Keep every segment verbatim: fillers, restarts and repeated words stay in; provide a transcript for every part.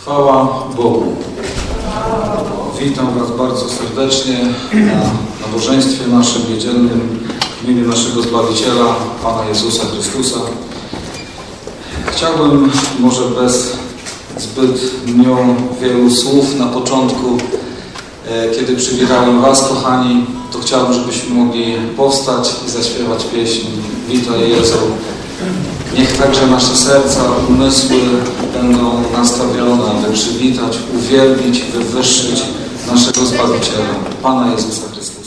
Chwała Bogu. Witam Was bardzo serdecznie na nabożeństwie naszym niedzielnym w imieniu naszego Zbawiciela, Pana Jezusa Chrystusa. Chciałbym może bez zbyt mią wielu słów na początku, kiedy przywitałem Was, kochani, to chciałbym, żebyśmy mogli powstać i zaśpiewać pieśń Witaj Jezu. Niech także nasze serca, umysły będą nastawione, aby przywitać, uwielbić, wywyższyć naszego Zbawiciela, Pana Jezusa Chrystusa.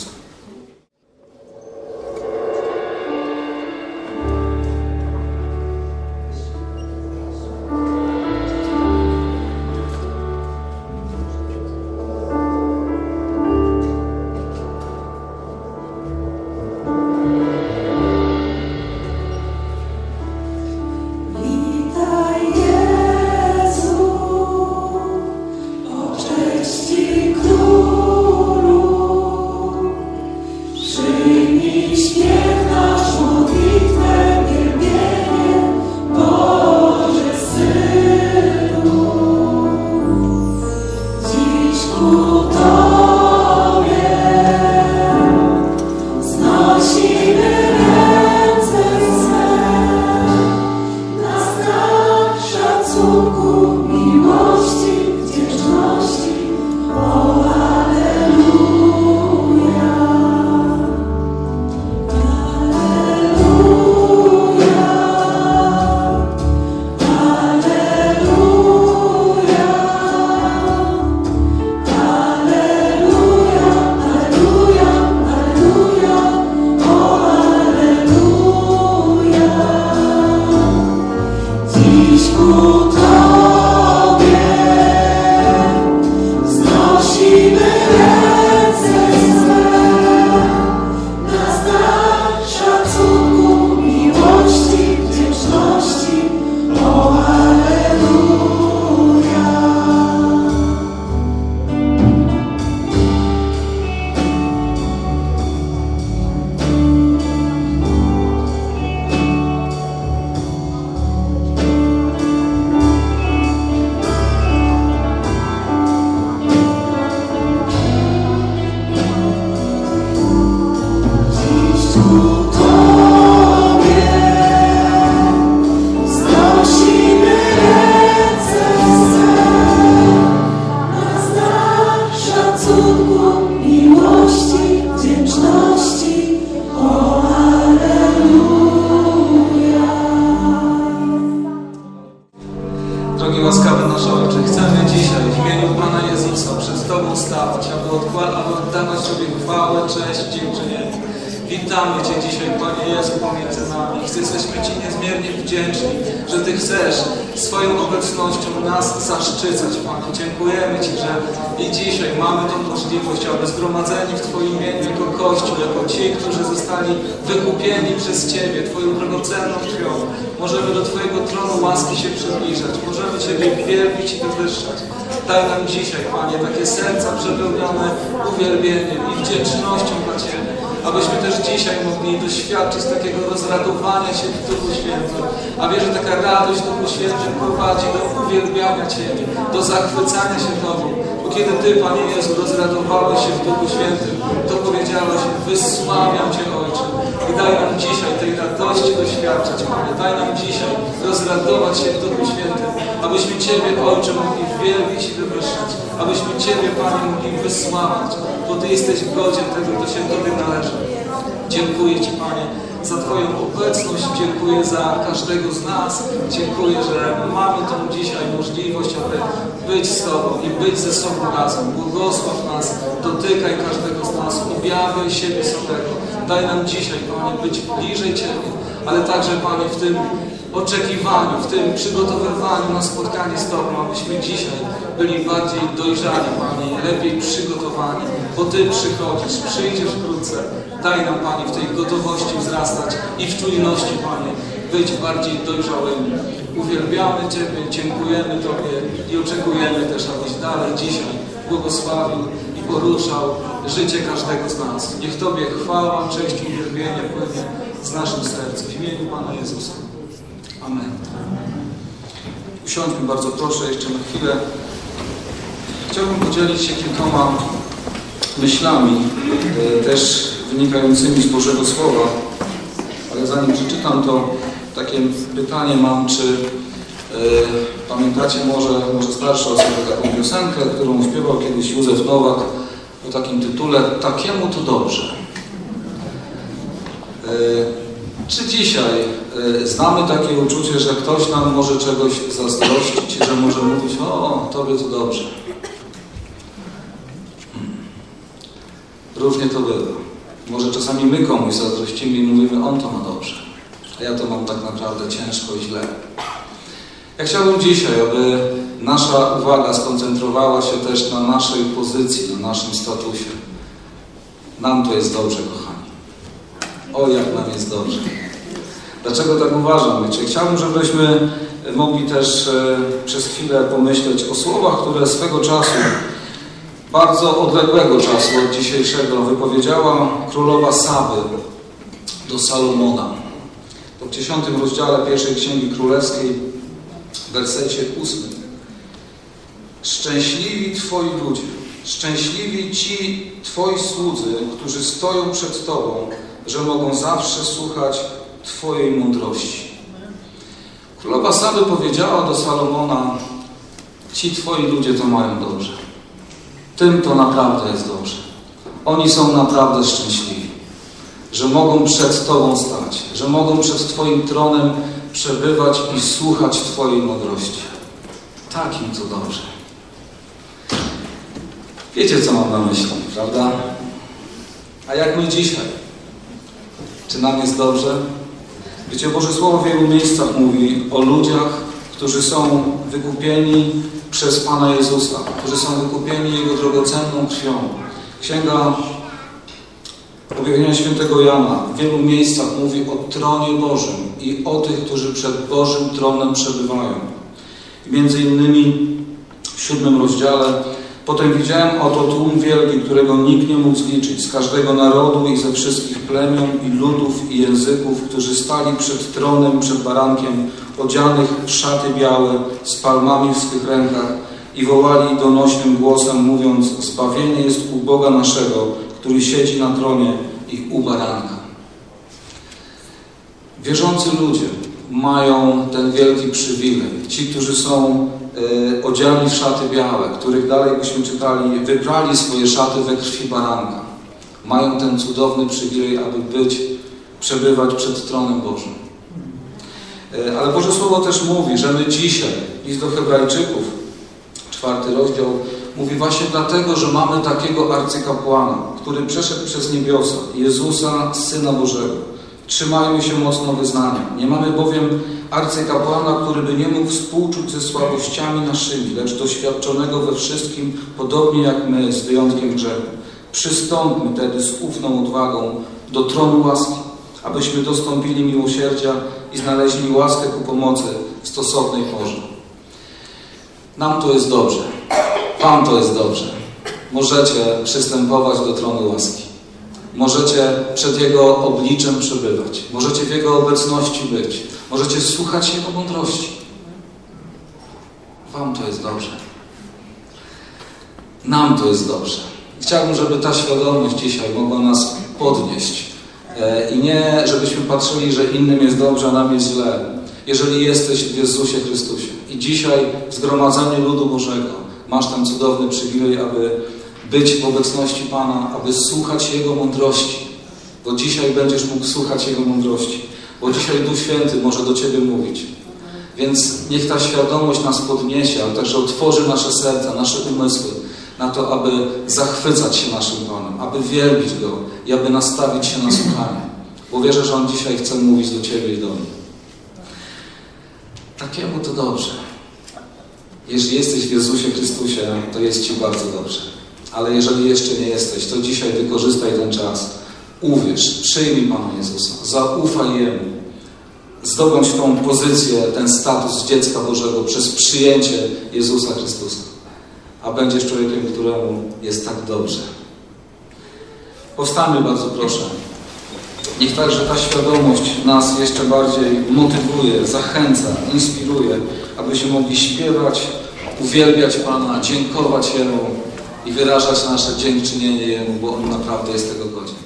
Dziękujemy Ci, że i dzisiaj mamy tą możliwość, aby zgromadzeni w Twoim imieniu jako Kościół, jako ci, którzy zostali wykupieni przez Ciebie, Twoją drogocenną krwią, możemy do Twojego tronu łaski się przybliżać, możemy Ciebie wielbić i wywyższać. Daj nam dzisiaj, Panie, takie serca przepełnione uwielbieniem i wdzięcznością dla Ciebie, abyśmy też dzisiaj mogli doświadczyć takiego rozradowania się w Duchu Świętym. A wierzę, taka radość w Duchu Świętym prowadzi do uwielbiania Ciebie, do zachwycania się Tobą. Bo kiedy Ty, Panie Jezu, rozradowałeś się w Duchu Świętym, to powiedziałeś: wysławiam Cię, Ojcze. I daj nam dzisiaj tej radości doświadczać, Panie. Daj nam dzisiaj rozradować się w Duchu Świętym, abyśmy Ciebie, Ojcze, mogli wielbić i wywyższać. Abyśmy Ciebie, Panie, mogli wysławiać, bo Ty jesteś godzien tego, co się Tobie należy. Dziękuję Ci, Panie, za Twoją obecność, dziękuję za każdego z nas, dziękuję, że mamy tą dzisiaj możliwość, aby być z Tobą i być ze sobą razem. Błogosław nas, dotykaj każdego z nas, objawiaj siebie samego. Daj nam dzisiaj, Panie, być bliżej Ciebie, ale także, Panie, w tym oczekiwaniu, w tym przygotowywaniu na spotkanie z Tobą, abyśmy dzisiaj byli bardziej dojrzali, Panie, lepiej przygotowani, bo Ty przychodzisz, przyjdziesz wkrótce. Daj nam, Panie, w tej gotowości wzrastać i w czujności, Panie, być bardziej dojrzałymi. Uwielbiamy Ciebie, dziękujemy Tobie i oczekujemy też, abyś dalej dzisiaj błogosławił i poruszał życie każdego z nas. Niech Tobie chwała, cześć i uwielbienie płynie z naszym sercem. W imieniu Pana Jezusa. Amen. Usiądźmy bardzo proszę jeszcze na chwilę. Chciałbym podzielić się kilkoma myślami, e, też wynikającymi z Bożego Słowa, ale zanim przeczytam to, takie pytanie mam, czy e, pamiętacie może, może starsze osoby taką piosenkę, którą śpiewał kiedyś Józef Nowak o takim tytule "Takiemu to dobrze". E, czy dzisiaj e, znamy takie uczucie, że ktoś nam może czegoś zazdrościć, że może mówić: o, tobie to dobrze. Hmm. Różnie to bywa. Może czasami my komuś zazdrościmy i mówimy: on to ma dobrze, a ja to mam tak naprawdę ciężko i źle. Ja chciałbym dzisiaj, aby nasza uwaga skoncentrowała się też na naszej pozycji, na naszym statusie. Nam to jest dobrze, kochani. O, jak nam jest dobrze. Dlaczego tak uważam? Wiecie, chciałbym, żebyśmy mogli też e, przez chwilę pomyśleć o słowach, które swego czasu, bardzo odległego czasu od dzisiejszego, wypowiedziała królowa Saby do Salomona. To w dziesiątym rozdziale pierwszej Księgi Królewskiej, w wersecie ósmym. Szczęśliwi Twoi ludzie, szczęśliwi ci Twoi słudzy, którzy stoją przed Tobą, że mogą zawsze słuchać Twojej mądrości. Królowa Saby powiedziała do Salomona: ci Twoi ludzie to mają dobrze. Tym to naprawdę jest dobrze. Oni są naprawdę szczęśliwi, że mogą przed Tobą stać, że mogą przed Twoim tronem przebywać i słuchać Twojej mądrości. Tak im to dobrze. Wiecie, co mam na myśli, prawda? A jak my dzisiaj? Czy nam jest dobrze? Wiecie, Boże Słowo w wielu miejscach mówi o ludziach, którzy są wykupieni przez Pana Jezusa, którzy są wykupieni Jego drogocenną krwią. Księga Objawienia Świętego Jana w wielu miejscach mówi o tronie Bożym i o tych, którzy przed Bożym tronem przebywają. I między innymi w siódmym rozdziale: potem widziałem oto tłum wielki, którego nikt nie mógł zliczyć, z każdego narodu i ze wszystkich plemion i ludów i języków, którzy stali przed tronem, przed barankiem, odzianych w szaty białe, z palmami w swych rękach, i wołali donośnym głosem, mówiąc: zbawienie jest u Boga naszego, który siedzi na tronie, i u baranka. Wierzący ludzie mają ten wielki przywilej. Ci, którzy są e, odziani w szaty białe, których dalej byśmy czytali, wyprali swoje szaty we krwi baranka, mają ten cudowny przywilej, aby być, przebywać przed tronem Bożym. E, ale Boże Słowo też mówi, że my dzisiaj, list do Hebrajczyków, czwarty rozdział, mówi właśnie dlatego, że mamy takiego arcykapłana, który przeszedł przez niebiosa, Jezusa, Syna Bożego. Trzymajmy się mocno wyznania. Nie mamy bowiem arcykapłana, który by nie mógł współczuć ze słabościami naszymi, lecz doświadczonego we wszystkim, podobnie jak my, z wyjątkiem grzechu. Przystąpmy tedy z ufną odwagą do tronu łaski, abyśmy dostąpili miłosierdzia i znaleźli łaskę ku pomocy w stosownej porze. Nam to jest dobrze. Wam to jest dobrze. Możecie przystępować do tronu łaski. Możecie przed Jego obliczem przebywać. Możecie w Jego obecności być. Możecie słuchać Jego mądrości. Wam to jest dobrze. Nam to jest dobrze. Chciałbym, żeby ta świadomość dzisiaj mogła nas podnieść. I nie, żebyśmy patrzyli, że innym jest dobrze, a nam jest źle. Jeżeli jesteś w Jezusie Chrystusie i dzisiaj w zgromadzeniu ludu Bożego masz ten cudowny przywilej, aby być w obecności Pana, aby słuchać Jego mądrości, bo dzisiaj będziesz mógł słuchać Jego mądrości, bo dzisiaj Duch Święty może do Ciebie mówić. Więc niech ta świadomość nas podniesie, ale także otworzy nasze serca, nasze umysły na to, aby zachwycać się naszym Panem, aby wielbić Go i aby nastawić się na słuchanie. Bo wierzę, że On dzisiaj chce mówić do Ciebie i do mnie. Takiemu to dobrze. Jeśli jesteś w Jezusie Chrystusie, to jest Ci bardzo dobrze. Ale jeżeli jeszcze nie jesteś, to dzisiaj wykorzystaj ten czas. Uwierz, przyjmij Pana Jezusa, zaufaj Jemu. Zdobądź tą pozycję, ten status dziecka Bożego przez przyjęcie Jezusa Chrystusa. A będziesz człowiekiem, któremu jest tak dobrze. Powstańmy bardzo proszę. Niech także ta świadomość nas jeszcze bardziej motywuje, zachęca, inspiruje, abyśmy mogli śpiewać, uwielbiać Pana, dziękować Jemu i wyrażać nasze dziękczynienie Jemu, bo On naprawdę jest tego godzien.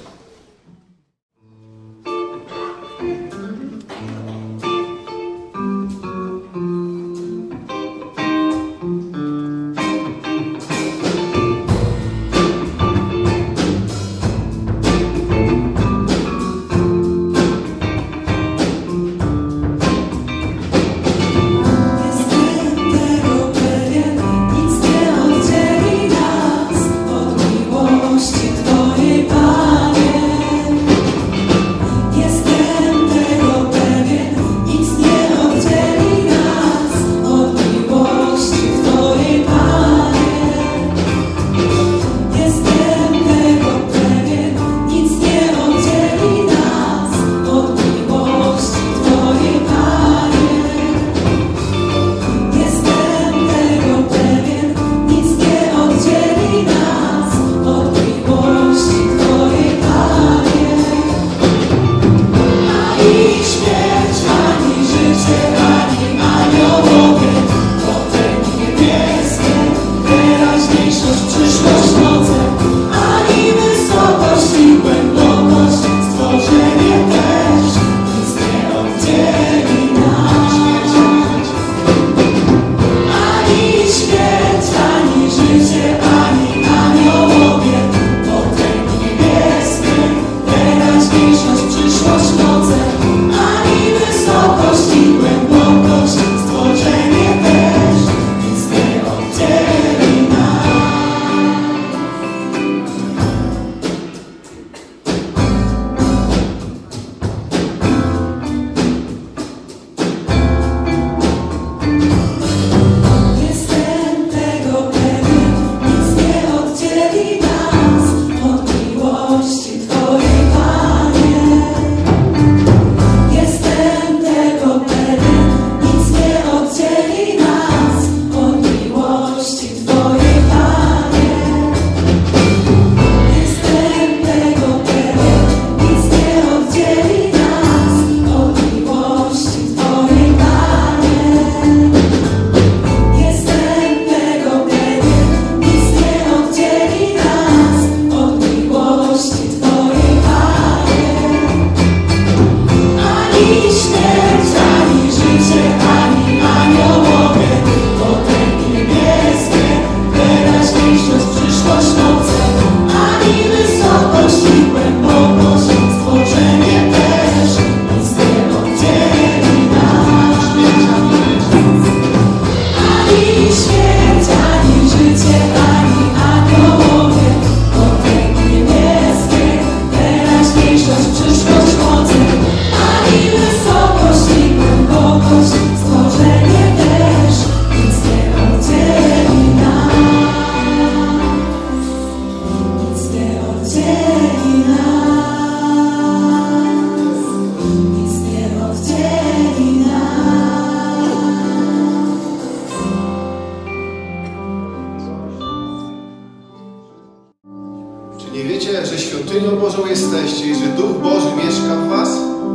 Nie wiecie, że świątynią Bożą jesteście i że Duch Boży mieszka w was?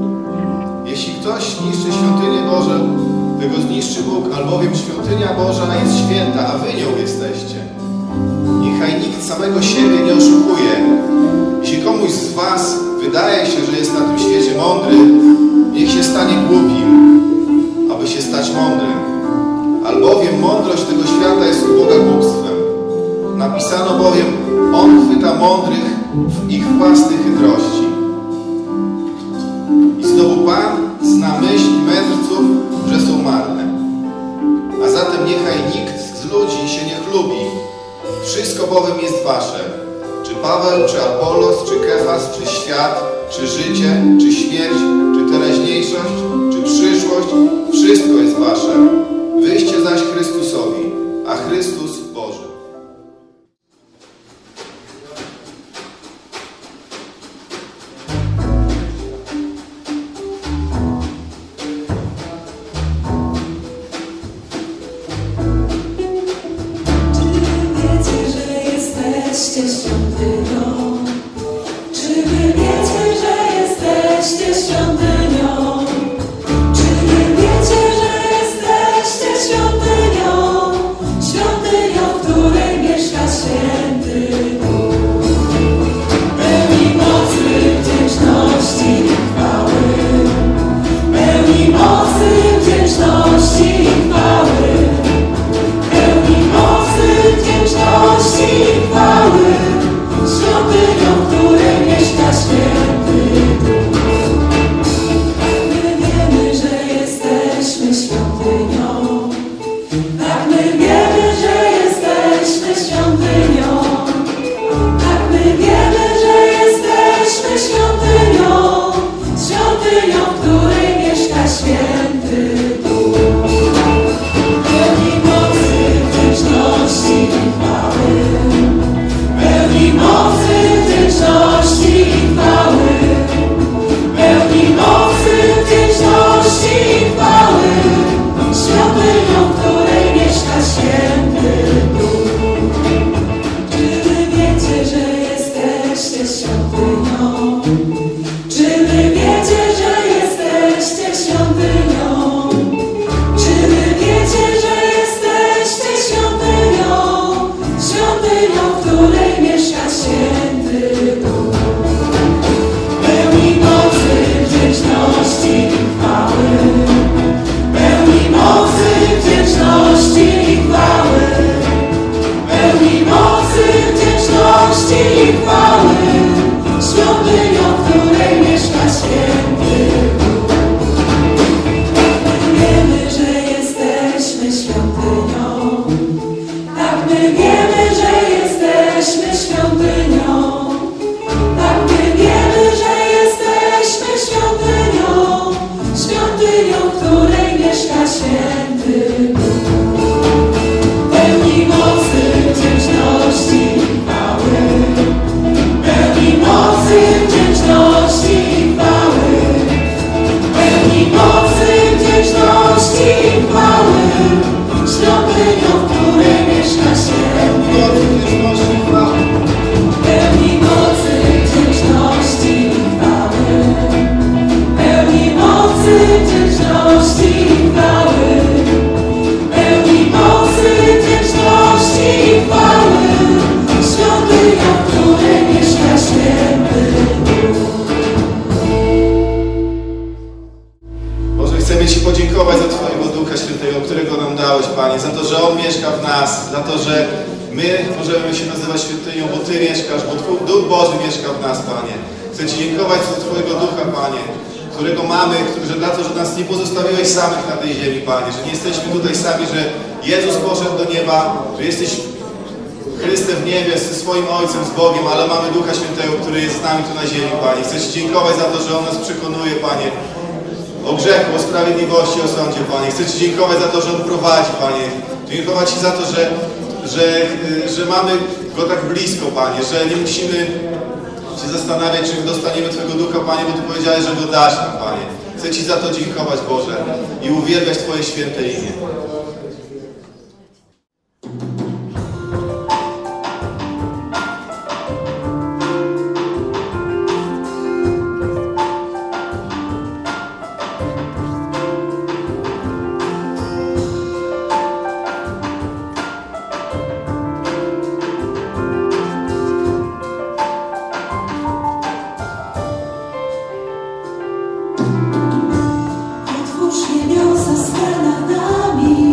Jeśli ktoś niszczy świątynię Bożą, tego zniszczy Bóg, albowiem świątynia Boża jest święta, a wy nią jesteście. Niechaj nikt samego siebie nie oszukuje. Jeśli komuś z was wydaje się, że jest na tym świecie mądry, niech się stanie głupim, aby się stać mądrym. Albowiem mądrość tego świata jest u Boga głupstwem. Napisano bowiem, On chwyta mądrych w ich własnej chytrości. I znowu Pan zna myśli mędrców, że są marne. A zatem niechaj nikt z ludzi się nie chlubi. Wszystko bowiem jest wasze. Czy Paweł, czy Apollos, czy Kefas, czy świat, czy życie, czy śmierć, czy teraźniejszość, czy przyszłość, wszystko jest wasze. Wyście zaś Chrystusowi, a Chrystus Boży. Jesteście świątynią? Czy wy wiecie, że jesteście w nas, za to, że my możemy się nazywać świątynią, bo Ty mieszkasz, bo Twój Duch Boży mieszka w nas, Panie. Chcę Ci dziękować za Twojego Ducha, Panie, którego mamy, że za to, że nas nie pozostawiłeś samych na tej ziemi, Panie, że nie jesteśmy tutaj sami, że Jezus poszedł do nieba, że jesteś Chrystem w niebie ze swoim Ojcem, z Bogiem, ale mamy Ducha Świętego, który jest z nami tu na ziemi, Panie. Chcę Ci dziękować za to, że On nas przekonuje, Panie, o grzechu, o sprawiedliwości, o sądzie, Panie. Chcę Ci dziękować za to, że On prowadzi, Panie. Dziękować Ci za to, że, że, że mamy Go tak blisko, Panie, że nie musimy się zastanawiać, czy dostaniemy Twojego Ducha, Panie, bo Ty powiedziałeś, że Go dasz nam, Panie. Chcę Ci za to dziękować, Boże, i uwielbiać Twoje święte imię. Otwórz niebiosa swe nad nami.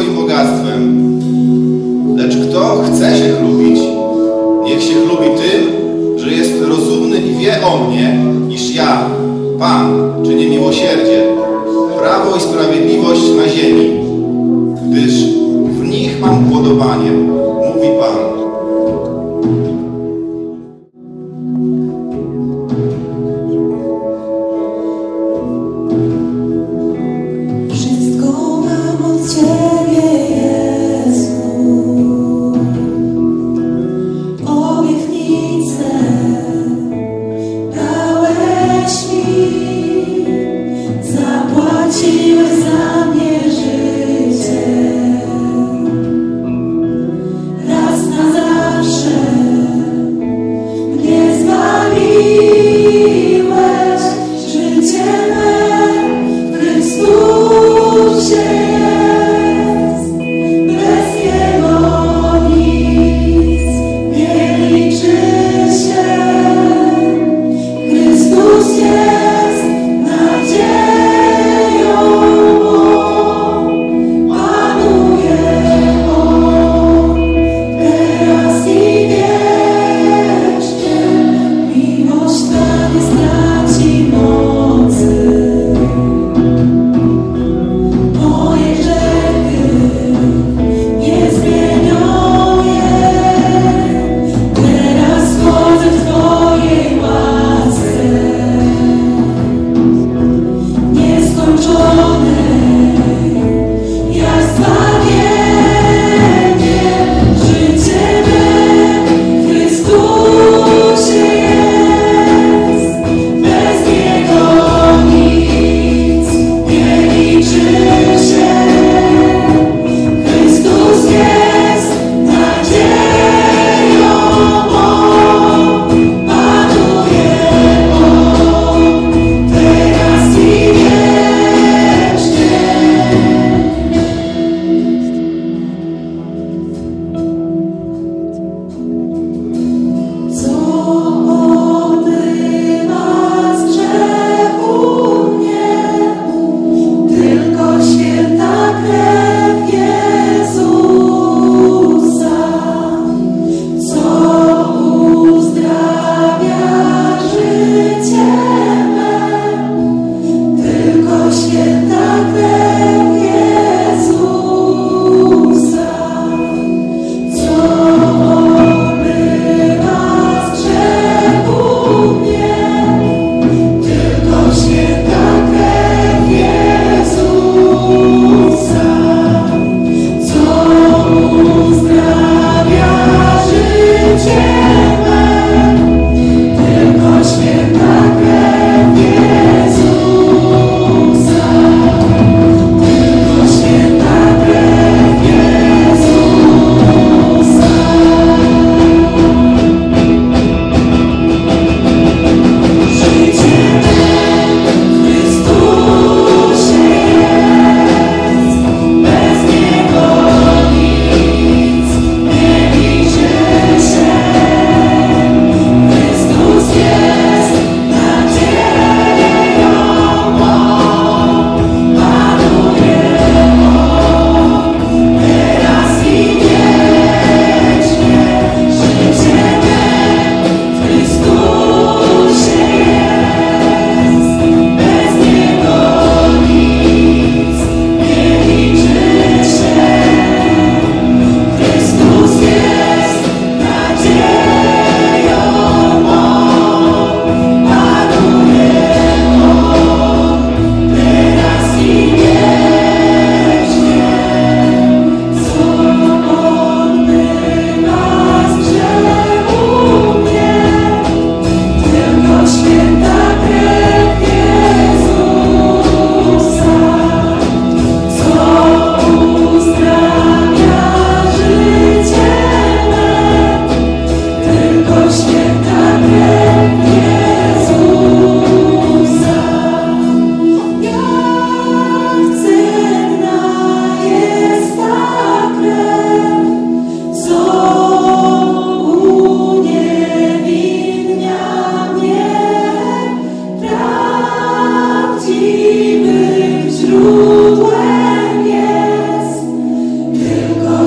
swoim bogactwem. Lecz kto chce się chlubić, niech się chlubi tym, że jest rozumny i wie o mnie, iż ja, Pan, czynię miłosierdzie, prawo i sprawiedliwość na ziemi, gdyż w nich mam upodobanie, mówi Pan. Wszystko mam od Ciebie, Jezu. Obietnicę dałeś mi, zapłaciłeś za mnie życie.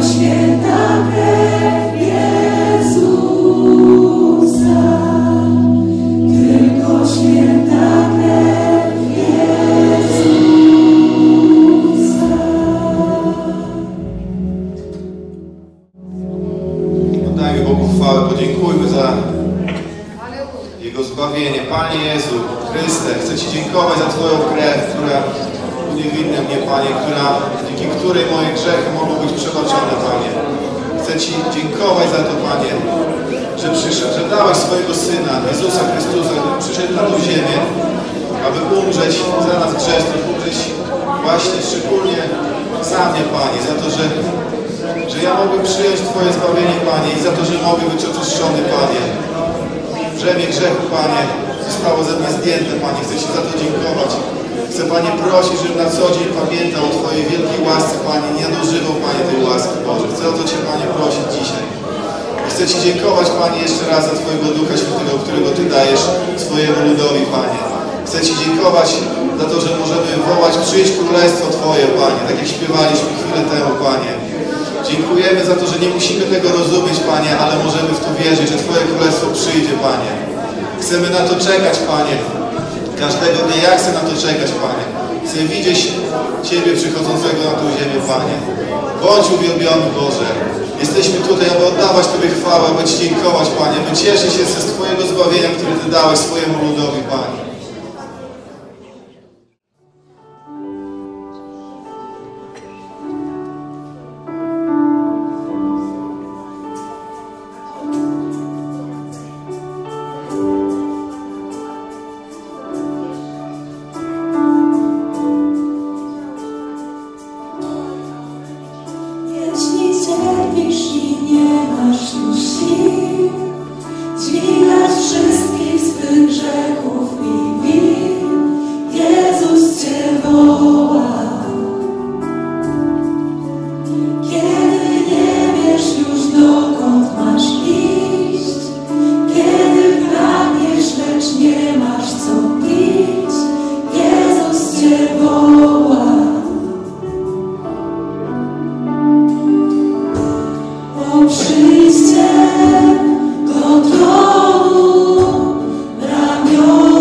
święta krew Jezusa, tylko święta krew Jezusa. Oddajmy Bogu chwałę, podziękujmy za Jego zbawienie. Panie Jezu, Chryste, chcę Ci dziękować za Twoją krew, która uniewinnia mnie, Panie, która, dzięki której moje grzechy mogą być przebaczone, Panie. Chcę Ci dziękować za to, Panie, że, przyszedł, że dałeś swojego Syna, Jezusa Chrystusa, który przyszedł na tą ziemię, aby umrzeć za nas grzesznych, umrzeć właśnie szczególnie za mnie, Panie, za to, że, że ja mogłem przyjąć Twoje zbawienie, Panie, i za to, że mogę być oczyszczony, Panie. Brzemię grzechu, Panie, zostało ze mnie zdjęte, Panie. Chcę Ci za to dziękować. Chcę, Panie, prosić, żebym na co dzień pamiętał o Twojej wielkiej łasce, Panie. Nie nadużywał, Panie, tej łaski, Boże. Chcę o to Cię, Panie, prosić dzisiaj. I chcę Ci dziękować, Panie, jeszcze raz za Twojego Ducha Świętego, którego Ty dajesz swojemu ludowi, Panie. Chcę Ci dziękować za to, że możemy wołać: przyjdź królestwo Twoje, Panie, tak jak śpiewaliśmy chwilę temu, Panie. Dziękujemy za to, że nie musimy tego rozumieć, Panie, ale możemy w to wierzyć, że Twoje królestwo przyjdzie, Panie. Chcemy na to czekać, Panie. Każdego dnia ja chcę na to czekać, Panie. Chcę widzieć Ciebie przychodzącego na tą ziemię, Panie. Bądź uwielbiony, Boże. Jesteśmy tutaj, aby oddawać Tobie chwałę, aby Ci dziękować, Panie, by cieszyć się z Twojego zbawienia, które Ty dałeś swojemu ludowi, Panie. Jeśli cierpisz i nie masz już sił dźwigać wszystkich swych grzechów i win, Jezus Cię woła. Kiedy nie wiesz już, dokąd masz iść, kiedy pragniesz, lecz nie masz co pić, Jezus Cię woła. Przyjdźcie do tronu, ramiona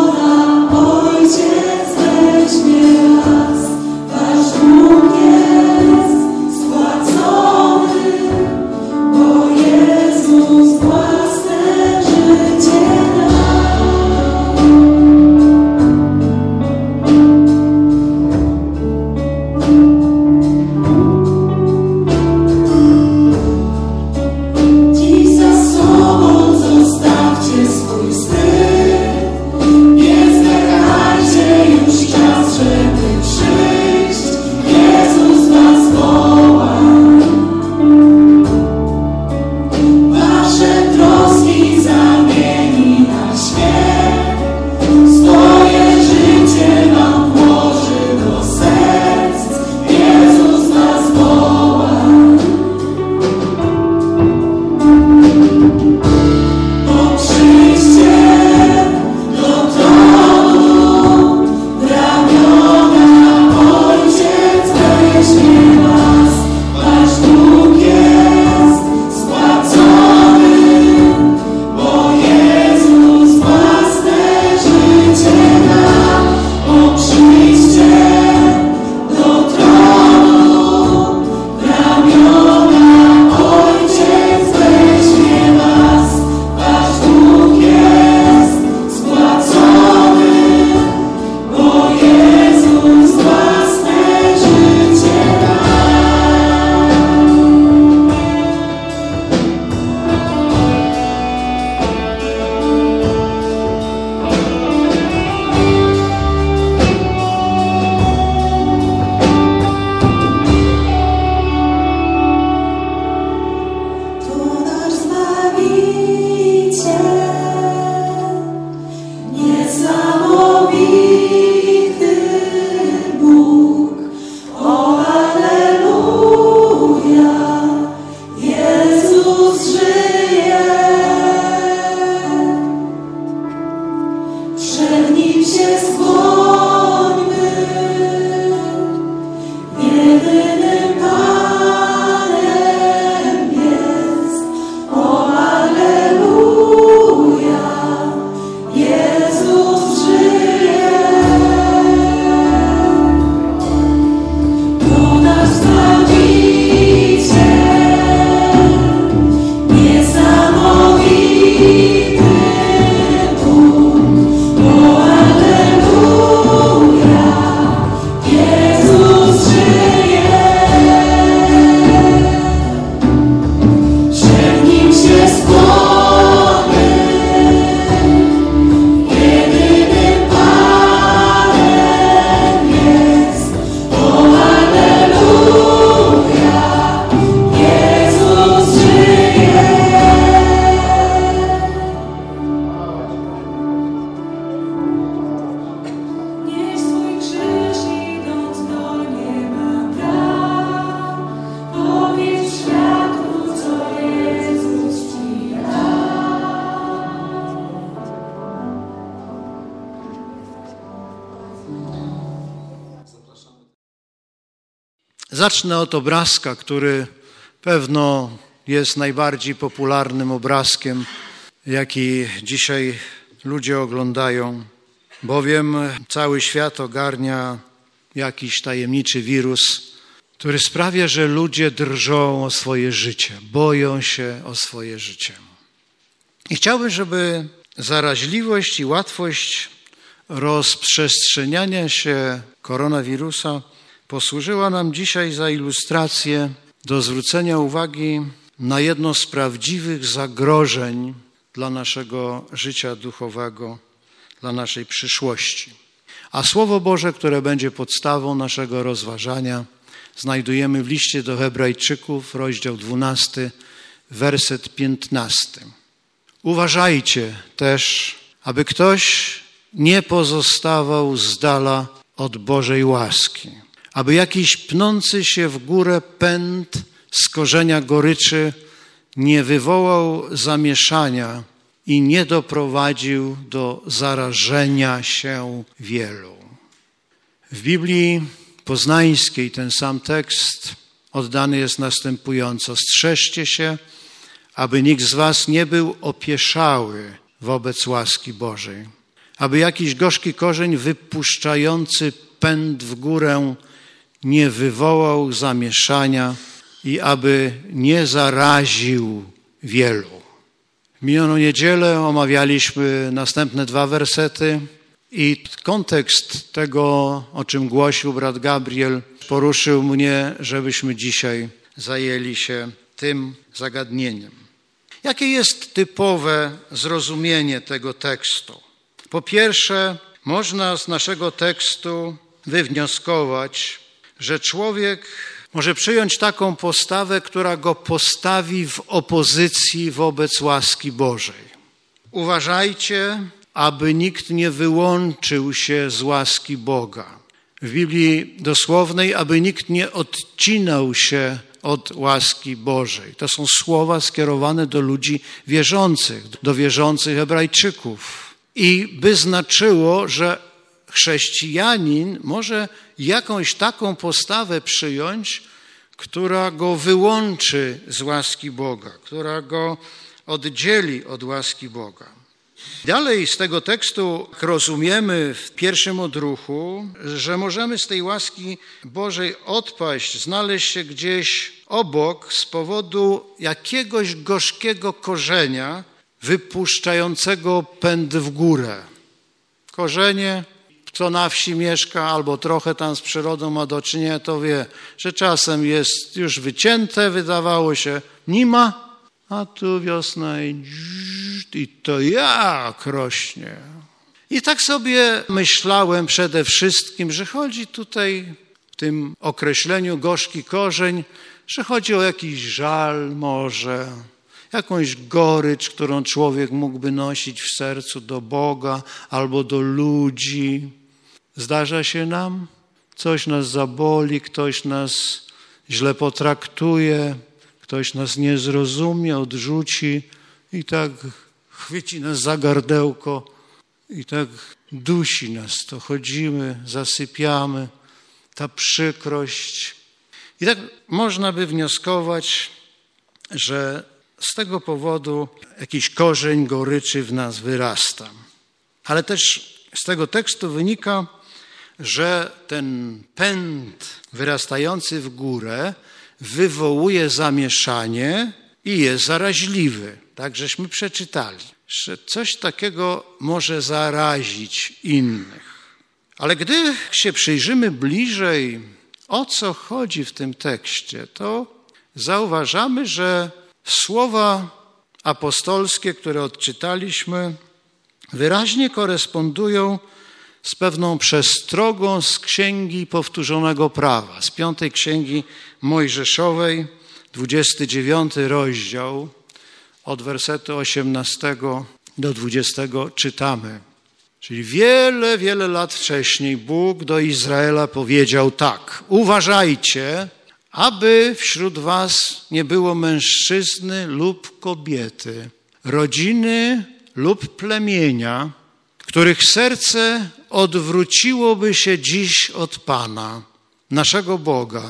Zacznę od obrazka, który pewno jest najbardziej popularnym obrazkiem, jaki dzisiaj ludzie oglądają, bowiem cały świat ogarnia jakiś tajemniczy wirus, który sprawia, że ludzie drżą o swoje życie, boją się o swoje życie. I chciałbym, żeby zaraźliwość i łatwość rozprzestrzeniania się koronawirusa posłużyła nam dzisiaj za ilustrację do zwrócenia uwagi na jedno z prawdziwych zagrożeń dla naszego życia duchowego, dla naszej przyszłości. A Słowo Boże, które będzie podstawą naszego rozważania, znajdujemy w liście do Hebrajczyków, rozdział dwunasty, werset piętnasty. Uważajcie też, aby ktoś nie pozostawał z dala od Bożej łaski, aby jakiś pnący się w górę pęd z korzenia goryczy nie wywołał zamieszania i nie doprowadził do zarażenia się wielu. W Biblii poznańskiej ten sam tekst oddany jest następująco. Strzeżcie się, aby nikt z was nie był opieszały wobec łaski Bożej, aby jakiś gorzki korzeń wypuszczający pęd w górę nie wywołał zamieszania i aby nie zaraził wielu. W minioną niedzielę omawialiśmy następne dwa wersety i kontekst tego, o czym głosił brat Gabriel, poruszył mnie, żebyśmy dzisiaj zajęli się tym zagadnieniem. Jakie jest typowe zrozumienie tego tekstu? Po pierwsze, można z naszego tekstu wywnioskować, że człowiek może przyjąć taką postawę, która go postawi w opozycji wobec łaski Bożej. Uważajcie, aby nikt nie wyłączył się z łaski Boga. W Biblii dosłownej, aby nikt nie odcinał się od łaski Bożej. To są słowa skierowane do ludzi wierzących, do wierzących Hebrajczyków. I by znaczyło, że chrześcijanin może jakąś taką postawę przyjąć, która go wyłączy z łaski Boga, która go oddzieli od łaski Boga. Dalej z tego tekstu rozumiemy w pierwszym odruchu, że możemy z tej łaski Bożej odpaść, znaleźć się gdzieś obok z powodu jakiegoś gorzkiego korzenia wypuszczającego pęd w górę. Korzenie, kto na wsi mieszka albo trochę tam z przyrodą ma do czynienia, to wie, że czasem jest już wycięte, wydawało się, nie ma, a tu wiosna i, i to jak rośnie. I tak sobie myślałem przede wszystkim, że chodzi tutaj w tym określeniu gorzki korzeń, że chodzi o jakiś żal może, jakąś gorycz, którą człowiek mógłby nosić w sercu do Boga albo do ludzi. Zdarza się nam, coś nas zaboli, ktoś nas źle potraktuje, ktoś nas nie zrozumie, odrzuci i tak chwyci nas za gardełko i tak dusi nas. To chodzimy, zasypiamy, ta przykrość. I tak można by wnioskować, że z tego powodu jakiś korzeń goryczy w nas wyrasta. Ale też z tego tekstu wynika, że ten pęd wyrastający w górę wywołuje zamieszanie i jest zaraźliwy. Tak żeśmy przeczytali, że coś takiego może zarazić innych. Ale gdy się przyjrzymy bliżej, o co chodzi w tym tekście, to zauważamy, że słowa apostolskie, które odczytaliśmy, wyraźnie korespondują z pewną przestrogą z Księgi Powtórzonego Prawa, z piątej Księgi Mojżeszowej, dwudziesty dziewiąty rozdział, od wersetu osiemnastego do dwudziestego czytamy. Czyli wiele, wiele lat wcześniej Bóg do Izraela powiedział tak: uważajcie, aby wśród was nie było mężczyzny lub kobiety, rodziny lub plemienia, których serce odwróciłoby się dziś od Pana, naszego Boga,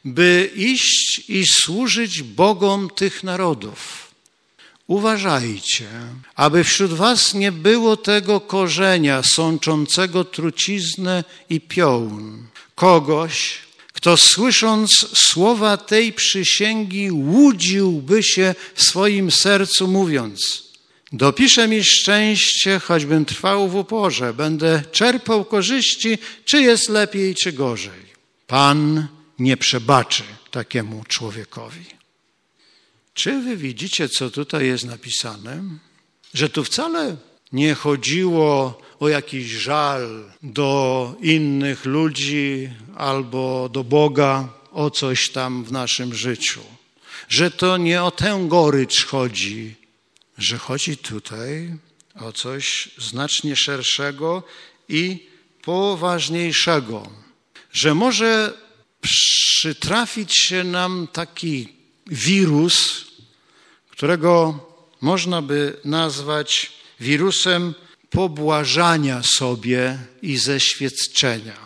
by iść i służyć Bogom tych narodów. Uważajcie, aby wśród was nie było tego korzenia sączącego truciznę i piołun, kogoś, kto słysząc słowa tej przysięgi łudziłby się w swoim sercu mówiąc: dopisze mi szczęście, choćbym trwał w uporze, będę czerpał korzyści, czy jest lepiej, czy gorzej. Pan nie przebaczy takiemu człowiekowi. Czy wy widzicie, co tutaj jest napisane? Że tu wcale nie chodziło o jakiś żal do innych ludzi albo do Boga o coś tam w naszym życiu. Że to nie o tę gorycz chodzi, że chodzi tutaj o coś znacznie szerszego i poważniejszego. Że może przytrafić się nam taki wirus, którego można by nazwać wirusem pobłażania sobie i zeświadczenia.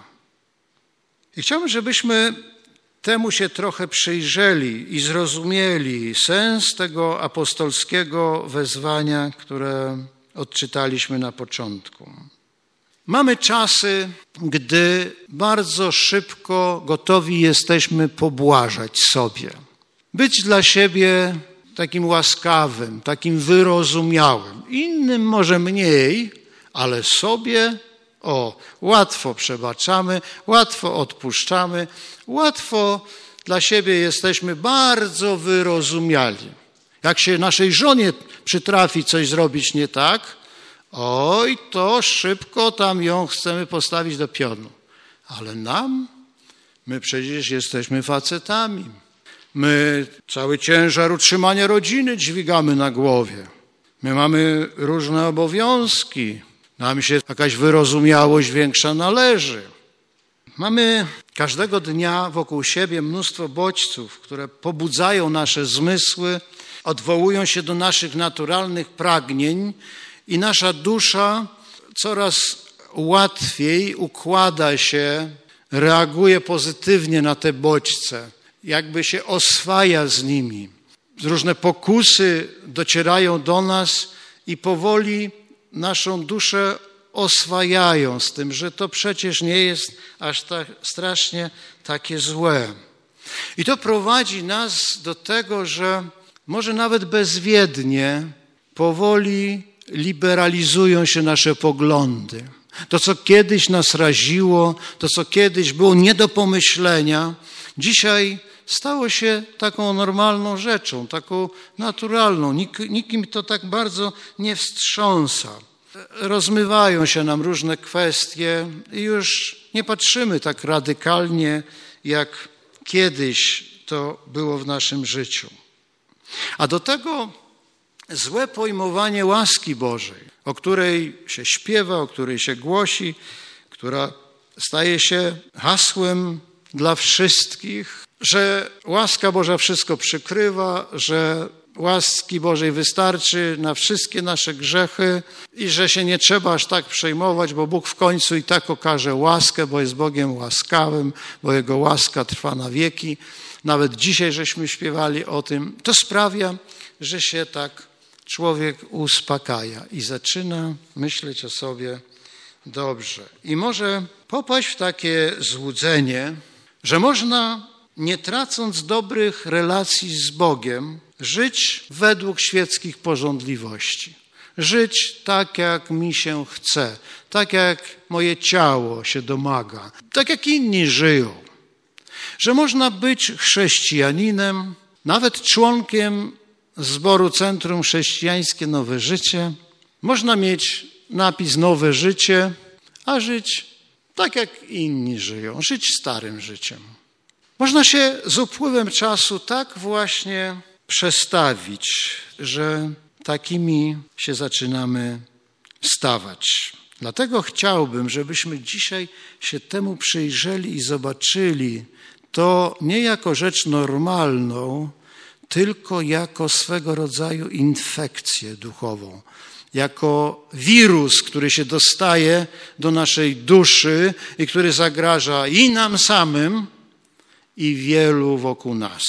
I chciałbym, żebyśmy temu się trochę przyjrzeli i zrozumieli sens tego apostolskiego wezwania, które odczytaliśmy na początku. Mamy czasy, gdy bardzo szybko gotowi jesteśmy pobłażać sobie, być dla siebie takim łaskawym, takim wyrozumiałym. Innym może mniej, ale sobie o, łatwo przebaczamy, łatwo odpuszczamy, łatwo dla siebie jesteśmy bardzo wyrozumiali. Jak się naszej żonie przytrafi coś zrobić nie tak, oj, to szybko tam ją chcemy postawić do pionu. Ale nam, my przecież jesteśmy facetami. My cały ciężar utrzymania rodziny dźwigamy na głowie. My mamy różne obowiązki. Nam się jakaś wyrozumiałość większa należy. Mamy każdego dnia wokół siebie mnóstwo bodźców, które pobudzają nasze zmysły, odwołują się do naszych naturalnych pragnień i nasza dusza coraz łatwiej układa się, reaguje pozytywnie na te bodźce, jakby się oswaja z nimi. Różne pokusy docierają do nas i powoli naszą duszę oswajają z tym, że to przecież nie jest aż tak strasznie takie złe. I to prowadzi nas do tego, że może nawet bezwiednie powoli liberalizują się nasze poglądy. To, co kiedyś nas raziło, to, co kiedyś było nie do pomyślenia, dzisiaj stało się taką normalną rzeczą, taką naturalną. Nik, nikim to tak bardzo nie wstrząsa. Rozmywają się nam różne kwestie i już nie patrzymy tak radykalnie, jak kiedyś to było w naszym życiu. A do tego złe pojmowanie łaski Bożej, o której się śpiewa, o której się głosi, która staje się hasłem dla wszystkich, że łaska Boża wszystko przykrywa, że łaski Bożej wystarczy na wszystkie nasze grzechy i że się nie trzeba aż tak przejmować, bo Bóg w końcu i tak okaże łaskę, bo jest Bogiem łaskawym, bo Jego łaska trwa na wieki. Nawet dzisiaj żeśmy śpiewali o tym. To sprawia, że się tak człowiek uspokaja i zaczyna myśleć o sobie dobrze. I może popaść w takie złudzenie, że można, nie tracąc dobrych relacji z Bogiem, żyć według świeckich pożądliwości. Żyć tak, jak mi się chce, tak jak moje ciało się domaga, tak jak inni żyją. Że można być chrześcijaninem, nawet członkiem zboru Centrum Chrześcijańskie Nowe Życie. Można mieć napis Nowe Życie, a żyć tak, jak inni żyją, żyć starym życiem. Można się z upływem czasu tak właśnie przestawić, że takimi się zaczynamy stawać. Dlatego chciałbym, żebyśmy dzisiaj się temu przyjrzeli i zobaczyli to nie jako rzecz normalną, tylko jako swego rodzaju infekcję duchową, jako wirus, który się dostaje do naszej duszy i który zagraża i nam samym, i wielu wokół nas.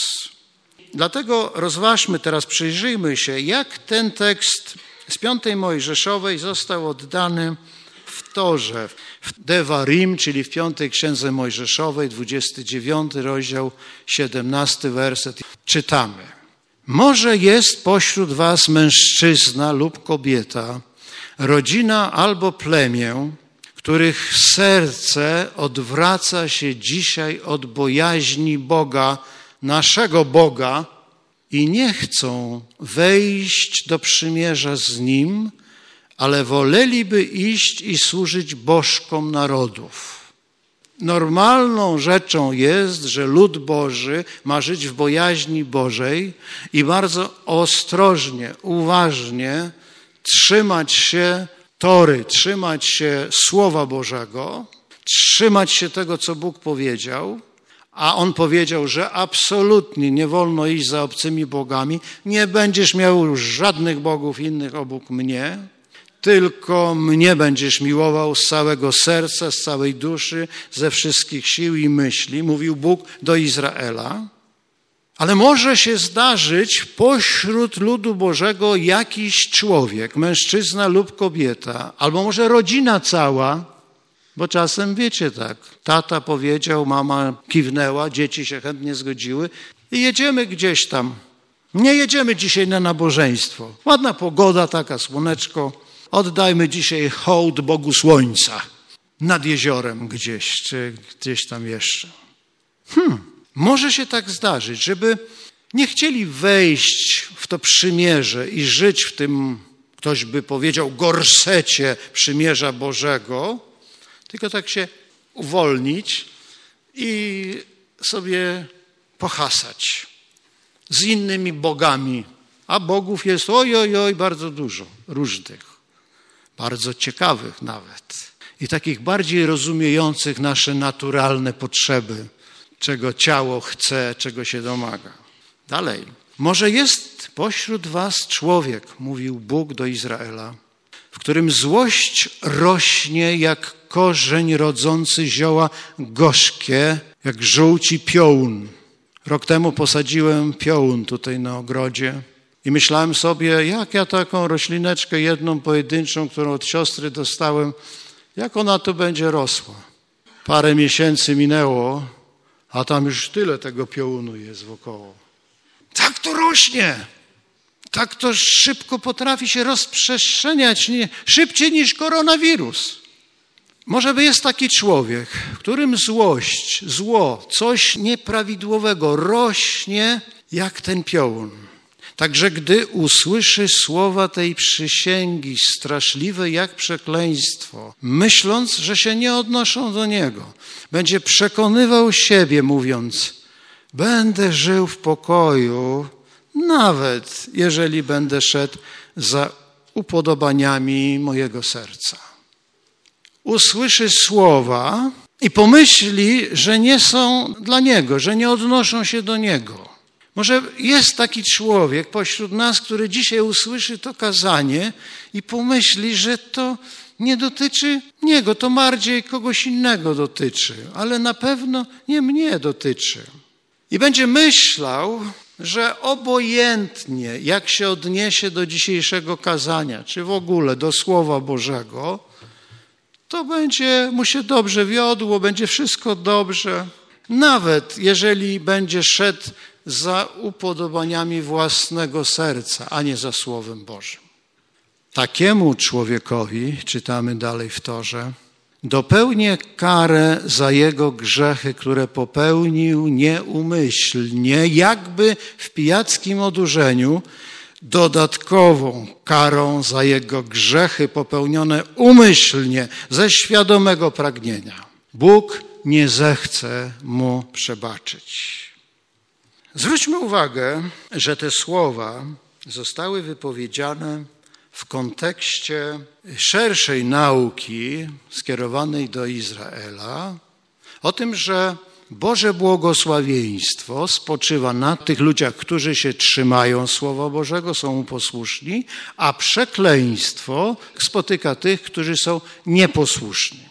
Dlatego rozważmy teraz, przyjrzyjmy się, jak ten tekst z piątej Mojżeszowej został oddany w Torze, w Devarim, czyli w piątej Księdze Mojżeszowej, dwudziesty dziewiąty rozdział, siedemnasty werset. Czytamy. Może jest pośród was mężczyzna lub kobieta, rodzina albo plemię, których serce odwraca się dzisiaj od bojaźni Boga, naszego Boga, i nie chcą wejść do przymierza z Nim, ale woleliby iść i służyć bożkom narodów. Normalną rzeczą jest, że lud Boży ma żyć w bojaźni Bożej i bardzo ostrożnie, uważnie trzymać się Tory, trzymać się Słowa Bożego, trzymać się tego, co Bóg powiedział, a On powiedział, że absolutnie nie wolno iść za obcymi bogami, nie będziesz miał już żadnych bogów innych obok mnie, tylko mnie będziesz miłował z całego serca, z całej duszy, ze wszystkich sił i myśli, mówił Bóg do Izraela. Ale może się zdarzyć pośród ludu Bożego jakiś człowiek, mężczyzna lub kobieta, albo może rodzina cała, bo czasem wiecie tak, tata powiedział, mama kiwnęła, dzieci się chętnie zgodziły i jedziemy gdzieś tam. Nie jedziemy dzisiaj na nabożeństwo. Ładna pogoda, taka słoneczko. Oddajmy dzisiaj hołd Bogu Słońca nad jeziorem gdzieś, czy gdzieś tam jeszcze. Hmm, może się tak zdarzyć, żeby nie chcieli wejść w to przymierze i żyć w tym, ktoś by powiedział, gorsecie przymierza Bożego, tylko tak się uwolnić i sobie pohasać z innymi bogami. A bogów jest oj, oj, oj, bardzo dużo, różnych, bardzo ciekawych nawet i takich bardziej rozumiejących nasze naturalne potrzeby, czego ciało chce, czego się domaga. Dalej. Może jest pośród was człowiek, mówił Bóg do Izraela, w którym złość rośnie jak korzeń rodzący zioła gorzkie, jak żółci piołun. Rok temu posadziłem piołun tutaj na ogrodzie i myślałem sobie, jak ja taką roślineczkę jedną pojedynczą, którą od siostry dostałem, jak ona tu będzie rosła. Parę miesięcy minęło, a tam już tyle tego piołunu jest wokoło. Tak to rośnie. Tak to szybko potrafi się rozprzestrzeniać, nie, szybciej niż koronawirus. Może by jest taki człowiek, w którym złość, zło, coś nieprawidłowego rośnie jak ten piołun. Także gdy usłyszy słowa tej przysięgi, straszliwe jak przekleństwo, myśląc, że się nie odnoszą do niego, będzie przekonywał siebie, mówiąc, będę żył w pokoju, nawet jeżeli będę szedł za upodobaniami mojego serca. Usłyszy słowa i pomyśli, że nie są dla niego, że nie odnoszą się do niego. Może jest taki człowiek pośród nas, który dzisiaj usłyszy to kazanie i pomyśli, że to nie dotyczy niego, to bardziej kogoś innego dotyczy, ale na pewno nie mnie dotyczy. I będzie myślał, że obojętnie jak się odniesie do dzisiejszego kazania, czy w ogóle do Słowa Bożego, to będzie mu się dobrze wiodło, będzie wszystko dobrze. Nawet jeżeli będzie szedł za upodobaniami własnego serca, a nie za Słowem Bożym. Takiemu człowiekowi, czytamy dalej w Torze, dopełnię karę za jego grzechy, które popełnił nieumyślnie, jakby w pijackim odurzeniu, dodatkową karą za jego grzechy popełnione umyślnie, ze świadomego pragnienia. Bóg nie zechce mu przebaczyć. Zwróćmy uwagę, że te słowa zostały wypowiedziane w kontekście szerszej nauki skierowanej do Izraela o tym, że Boże błogosławieństwo spoczywa na tych ludziach, którzy się trzymają Słowa Bożego, są mu posłuszni, a przekleństwo spotyka tych, którzy są nieposłuszni. W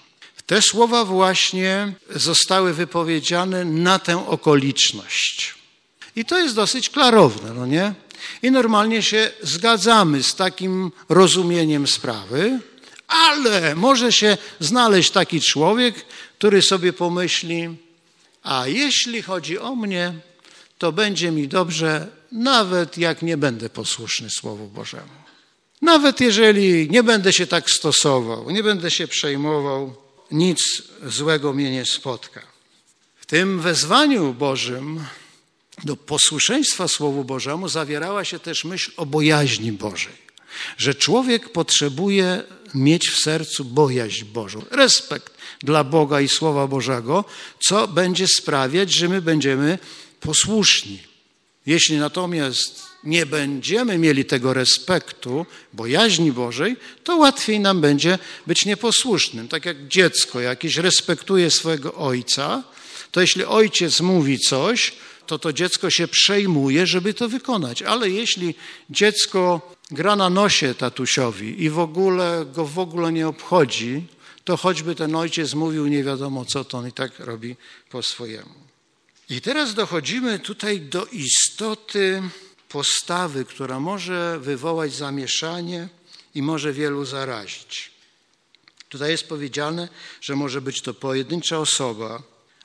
Te słowa właśnie zostały wypowiedziane na tę okoliczność. I to jest dosyć klarowne, no nie? I normalnie się zgadzamy z takim rozumieniem sprawy, ale może się znaleźć taki człowiek, który sobie pomyśli, a jeśli chodzi o mnie, to będzie mi dobrze, nawet jak nie będę posłuszny Słowu Bożemu. Nawet jeżeli nie będę się tak stosował, nie będę się przejmował, nic złego mnie nie spotka. W tym wezwaniu Bożym do posłuszeństwa Słowu Bożemu zawierała się też myśl o bojaźni Bożej, że człowiek potrzebuje mieć w sercu bojaźń Bożą, respekt dla Boga i Słowa Bożego, co będzie sprawiać, że my będziemy posłuszni. Jeśli natomiast nie będziemy mieli tego respektu, bojaźni Bożej, to łatwiej nam będzie być nieposłusznym. Tak jak dziecko jakieś respektuje swojego ojca, to jeśli ojciec mówi coś, to to dziecko się przejmuje, żeby to wykonać. Ale jeśli dziecko gra na nosie tatusiowi i w ogóle go w ogóle nie obchodzi, to choćby ten ojciec mówił nie wiadomo co, to on i tak robi po swojemu. I teraz dochodzimy tutaj do istoty postawy, która może wywołać zamieszanie i może wielu zarazić. Tutaj jest powiedziane, że może być to pojedyncza osoba,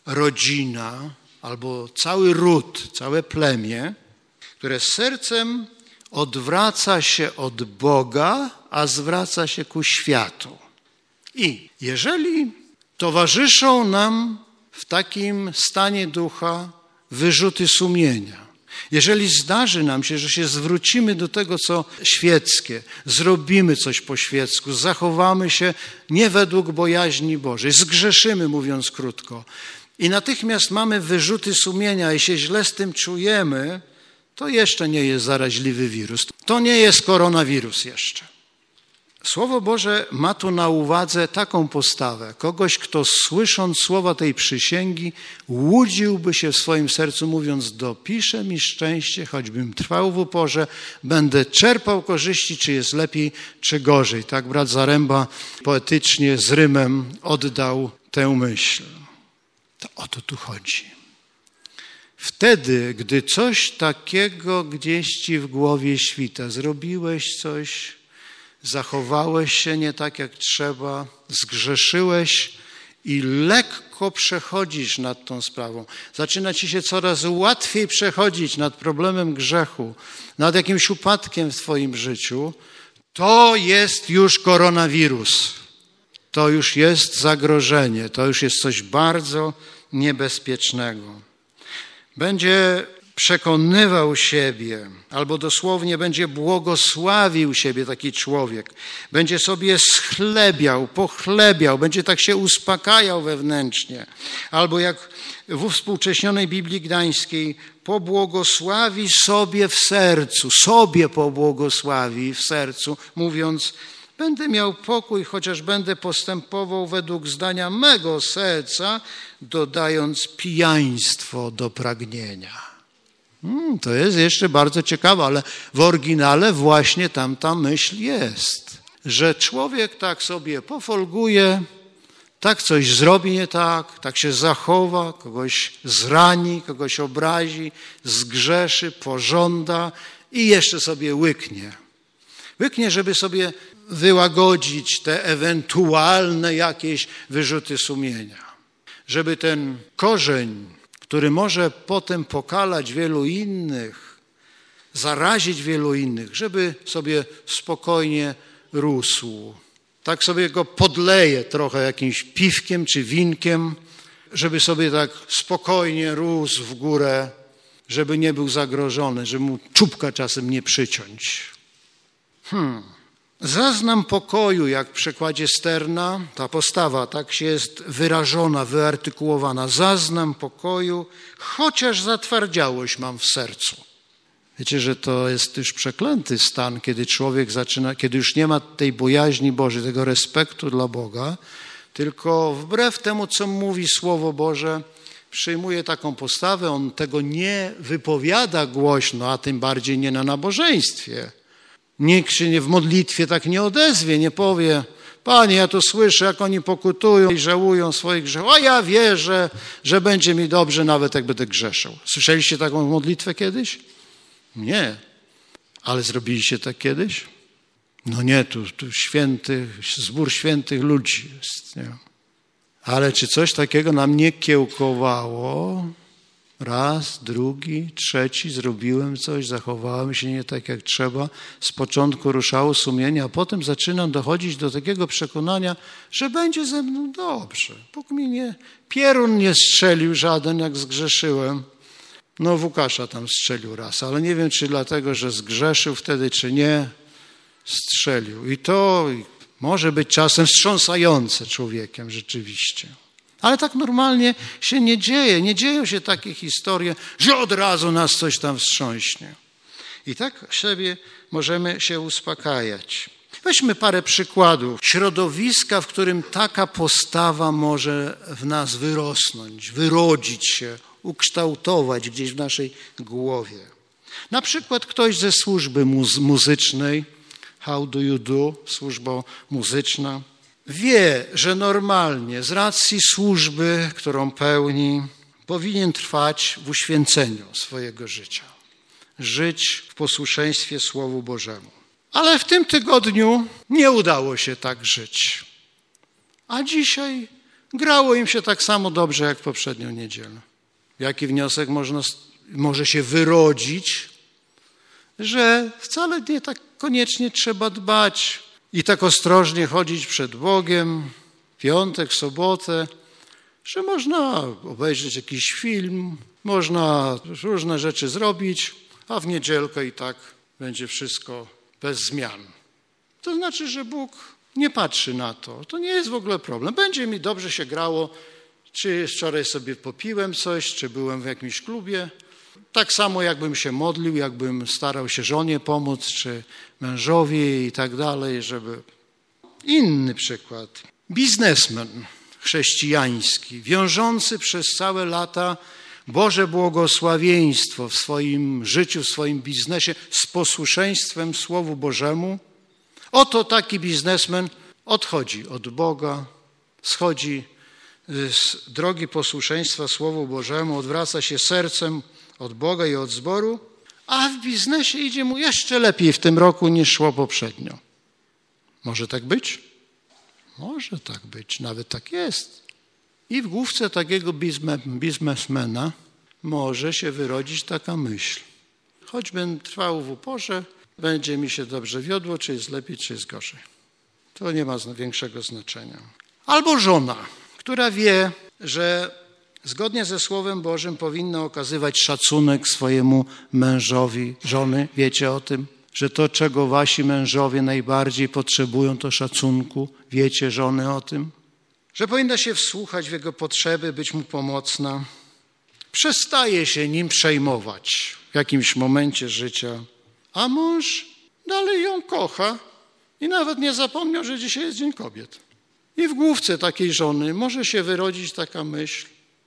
rodzina albo cały ród, całe plemię, które z sercem odwraca się od Boga, a zwraca się ku światu. I jeżeli towarzyszą nam w takim stanie ducha wyrzuty sumienia, jeżeli zdarzy nam się, że się zwrócimy do tego, co świeckie, zrobimy coś po świecku, zachowamy się nie według bojaźni Bożej, zgrzeszymy, mówiąc krótko, i natychmiast mamy wyrzuty sumienia i się źle z tym czujemy, to jeszcze nie jest zaraźliwy wirus. To nie jest koronawirus jeszcze. Słowo Boże ma tu na uwadze taką postawę, kogoś, kto słysząc słowa tej przysięgi, łudziłby się w swoim sercu, mówiąc, dopisze mi szczęście, choćbym trwał w uporze, będę czerpał korzyści, czy jest lepiej, czy gorzej. Tak brat Zaręba poetycznie z rymem oddał tę myśl. To o to tu chodzi. Wtedy, gdy coś takiego gdzieś ci w głowie świta, zrobiłeś coś, zachowałeś się nie tak jak trzeba, zgrzeszyłeś i lekko przechodzisz nad tą sprawą. Zaczyna ci się coraz łatwiej przechodzić nad problemem grzechu, nad jakimś upadkiem w twoim życiu. To jest już koronawirus. To już jest zagrożenie. To już jest coś bardzo niebezpiecznego. Będzie przekonywał siebie, albo dosłownie będzie błogosławił siebie taki człowiek. Będzie sobie schlebiał, pochlebiał, będzie tak się uspokajał wewnętrznie. Albo jak w współcześnionej Biblii Gdańskiej, pobłogosławi sobie w sercu, sobie pobłogosławi w sercu, mówiąc, będę miał pokój, chociaż będę postępował według zdania mego serca, dodając pijaństwo do pragnienia. Hmm, to jest jeszcze bardzo ciekawe, ale w oryginale właśnie tamta myśl jest, że człowiek tak sobie pofolguje, tak coś zrobi nie tak, tak się zachowa, kogoś zrani, kogoś obrazi, zgrzeszy, pożąda i jeszcze sobie łyknie. Łyknie, żeby sobie wyłagodzić te ewentualne jakieś wyrzuty sumienia. Żeby ten korzeń, który może potem pokalać wielu innych, zarazić wielu innych, żeby sobie spokojnie rósł. Tak sobie go podleje trochę jakimś piwkiem czy winkiem, żeby sobie tak spokojnie rósł w górę, żeby nie był zagrożony, żeby mu czubka czasem nie przyciąć. Hmm. Zaznam pokoju, jak w przekładzie Sterna, ta postawa tak się jest wyrażona, wyartykułowana. Zaznam pokoju, chociaż zatwardziałość mam w sercu. Wiecie, że to jest już przeklęty stan, kiedy człowiek zaczyna, kiedy już nie ma tej bojaźni Bożej, tego respektu dla Boga, tylko wbrew temu, co mówi Słowo Boże, przyjmuje taką postawę, on tego nie wypowiada głośno, a tym bardziej nie na nabożeństwie. Nikt się nie w modlitwie tak nie odezwie, nie powie, Panie, ja to słyszę, jak oni pokutują i żałują swoich grzechów, a ja wierzę, że będzie mi dobrze, nawet jak będę grzeszył. Słyszeliście taką modlitwę kiedyś? Nie. Ale zrobiliście tak kiedyś? No nie, tu, tu święty, zbór świętych ludzi jest, nie? Ale czy coś takiego nam nie kiełkowało? Raz, drugi, trzeci, zrobiłem coś, zachowałem się nie tak jak trzeba. Z początku ruszało sumienie, a potem zaczynam dochodzić do takiego przekonania, że będzie ze mną dobrze. Bóg mi nie, pierun nie strzelił żaden, jak zgrzeszyłem. No Łukasza tam strzelił raz, ale nie wiem, czy dlatego, że zgrzeszył wtedy, czy nie, strzelił. I to może być czasem wstrząsające człowiekiem rzeczywiście. Ale tak normalnie się nie dzieje. Nie dzieją się takie historie, że od razu nas coś tam wstrząśnie. I tak sobie możemy się uspokajać. Weźmy parę przykładów środowiska, w którym taka postawa może w nas wyrosnąć, wyrodzić się, ukształtować gdzieś w naszej głowie. Na przykład ktoś ze służby muzy- muzycznej, how do you do, służba muzyczna, wie, że normalnie z racji służby, którą pełni, powinien trwać w uświęceniu swojego życia. Żyć w posłuszeństwie Słowu Bożemu. Ale w tym tygodniu nie udało się tak żyć. A dzisiaj grało im się tak samo dobrze jak w poprzednią niedzielę. Jaki wniosek można, może się wyrodzić, że wcale nie tak koniecznie trzeba dbać i tak ostrożnie chodzić przed Bogiem, piątek, sobotę, że można obejrzeć jakiś film, można różne rzeczy zrobić, a w niedzielkę i tak będzie wszystko bez zmian. To znaczy, że Bóg nie patrzy na to. To nie jest w ogóle problem. Będzie mi dobrze się grało, czy wczoraj sobie popiłem coś, czy byłem w jakimś klubie. Tak samo jakbym się modlił, jakbym starał się żonie pomóc, czy mężowi i tak dalej, żeby... Inny przykład. Biznesmen chrześcijański, wiążący przez całe lata Boże błogosławieństwo w swoim życiu, w swoim biznesie z posłuszeństwem Słowu Bożemu. Oto taki biznesmen odchodzi od Boga, schodzi z drogi posłuszeństwa Słowu Bożemu, odwraca się sercem od Boga i od zboru, a w biznesie idzie mu jeszcze lepiej w tym roku niż szło poprzednio. Może tak być? Może tak być, nawet tak jest. I w główce takiego biznesmena może się wyrodzić taka myśl. Choćbym trwał w uporze, będzie mi się dobrze wiodło, czy jest lepiej, czy jest gorzej. To nie ma większego znaczenia. Albo żona, która wie, że zgodnie ze Słowem Bożym powinna okazywać szacunek swojemu mężowi. Żony, wiecie o tym? Że to, czego wasi mężowie najbardziej potrzebują, to szacunku. Wiecie, żony, o tym? Że powinna się wsłuchać w jego potrzeby, być mu pomocna. Przestaje się nim przejmować w jakimś momencie życia, a mąż dalej ją kocha i nawet nie zapomniał, że dzisiaj jest Dzień Kobiet. I w główce takiej żony może się wyrodzić taka myśl,